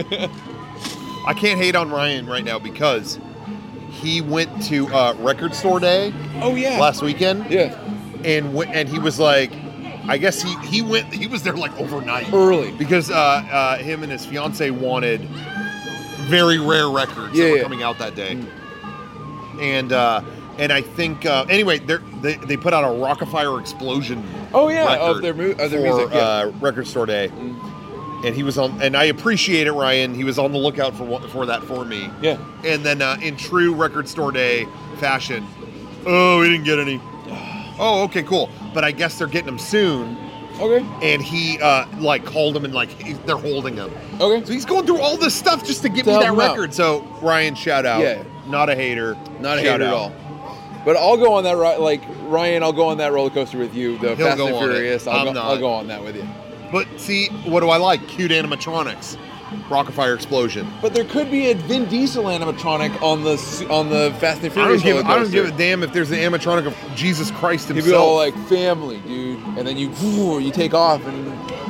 I can't hate on Ryan right now because he went to uh, Record Store Day Oh yeah. last weekend Yeah. and w- and he was like, I guess he, he went he was there like overnight. Early. Because uh, uh, him and his fiance wanted very rare records Yeah, that were yeah. coming out that day, and uh, and I think uh, anyway they're, they they put out a Rockafire Explosion. Oh yeah. record Of their mu- of their for music. Yeah. uh, Record Store Day, and he was on, and I appreciate it, Ryan. He was on the lookout for one- for that for me, yeah. and then uh, in true Record Store Day fashion, oh, we didn't get any. Oh, okay, cool. But I guess they're getting them soon. Okay. And he uh, like called him and like he, they're holding him. Okay. So he's going through all this stuff just to get To me help that him out. record. So Ryan, shout out. Yeah. Not a hater. Not a Shout hater at out. all. But I'll go on that ri- like Ryan. I'll go on that roller coaster with you. The He'll Fast go and on it. Furious. I'll I'm go, not. I'll go on that with you. But see, what do I like? Cute animatronics. Rockafire Explosion. But there could be a Vin Diesel animatronic on the s- on the Fast and I don't Furious give. roller I don't coaster. give a damn if there's an animatronic of Jesus Christ He'd himself. be all like family, dude, and then you you take off and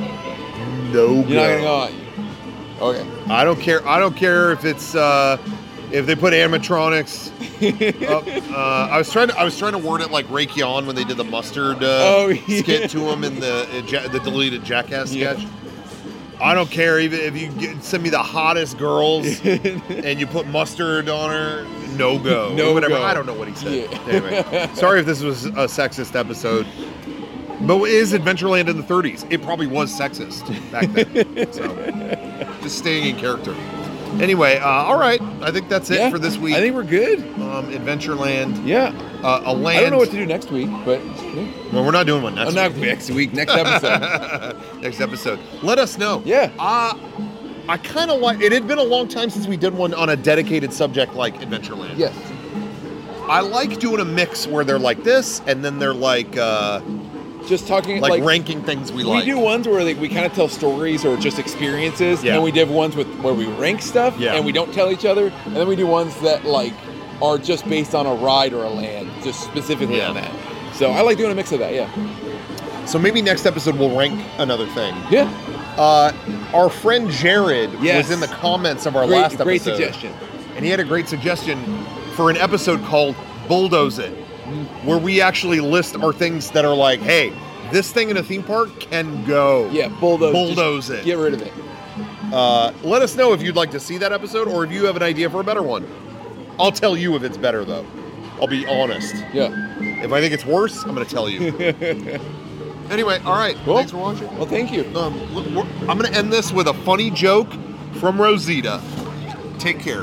no. you're not gonna go. go on. Okay. I don't care. I don't care if it's uh, if they put animatronics. up. Uh, I was trying to. I was trying to word it like Raytheon when they did the mustard uh, Oh, yeah. skit to him in the uh, ja- the deleted Jackass Yeah. sketch. I don't care even if you get, send me the hottest girls and you put mustard on her. No go. No whatever. go. I don't know what he said. Yeah. Anyway, sorry if this was a sexist episode. But it is Adventureland in the thirties. It probably was sexist back then. So, just staying in character. Anyway, uh, all right. I think that's it Yeah, for this week. I think we're good. um, Adventureland, Yeah. uh, a land. I don't know what to do next week, but yeah. Well, we're not doing one next oh, not week. next week. Next episode. Next episode. Let us know. Yeah. Uh, I kind of like. It had been a long time since we did one on a dedicated subject like Adventureland. Yes. I like doing a mix where they're like this, and then they're like, uh, just talking like, like ranking things we, we like. do ones where like, we kind of tell stories or just experiences, Yeah. and then we did ones with where we rank stuff, Yeah. and we don't tell each other, and then we do ones that like are just based on a ride or a land, just specifically Yeah. on that. So I like doing a mix of that. Yeah. So maybe next episode we'll rank another thing. Yeah. Uh, our friend Jared Yes. was in the comments of our Great, last episode. great suggestion. And he had a great suggestion for an episode called Bulldoze It, where we actually list our things that are like, hey, this thing in a theme park can go. Yeah, bulldoze. Bulldoze just it. Get rid of it. Uh, let us know if you'd like to see that episode or if you have an idea for a better one. I'll tell you if it's better, though. I'll be honest. Yeah. If I think it's worse, I'm going to tell you. Anyway, all right. Cool. Thanks for watching. Well, thank you. Um, look, we're- I'm going to end this with a funny joke from Rosita. Take care.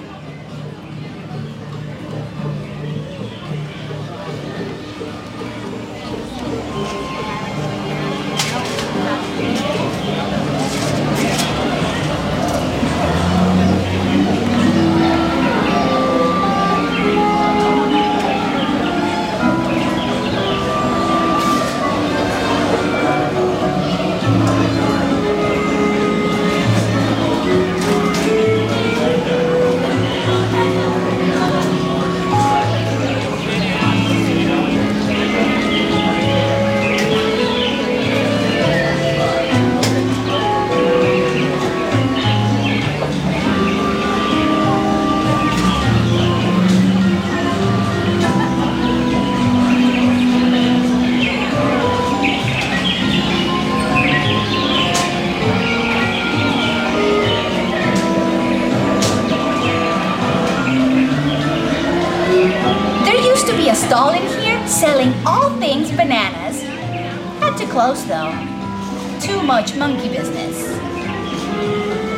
There used to be a stall in here selling all things bananas. Had to close though. Too much monkey business.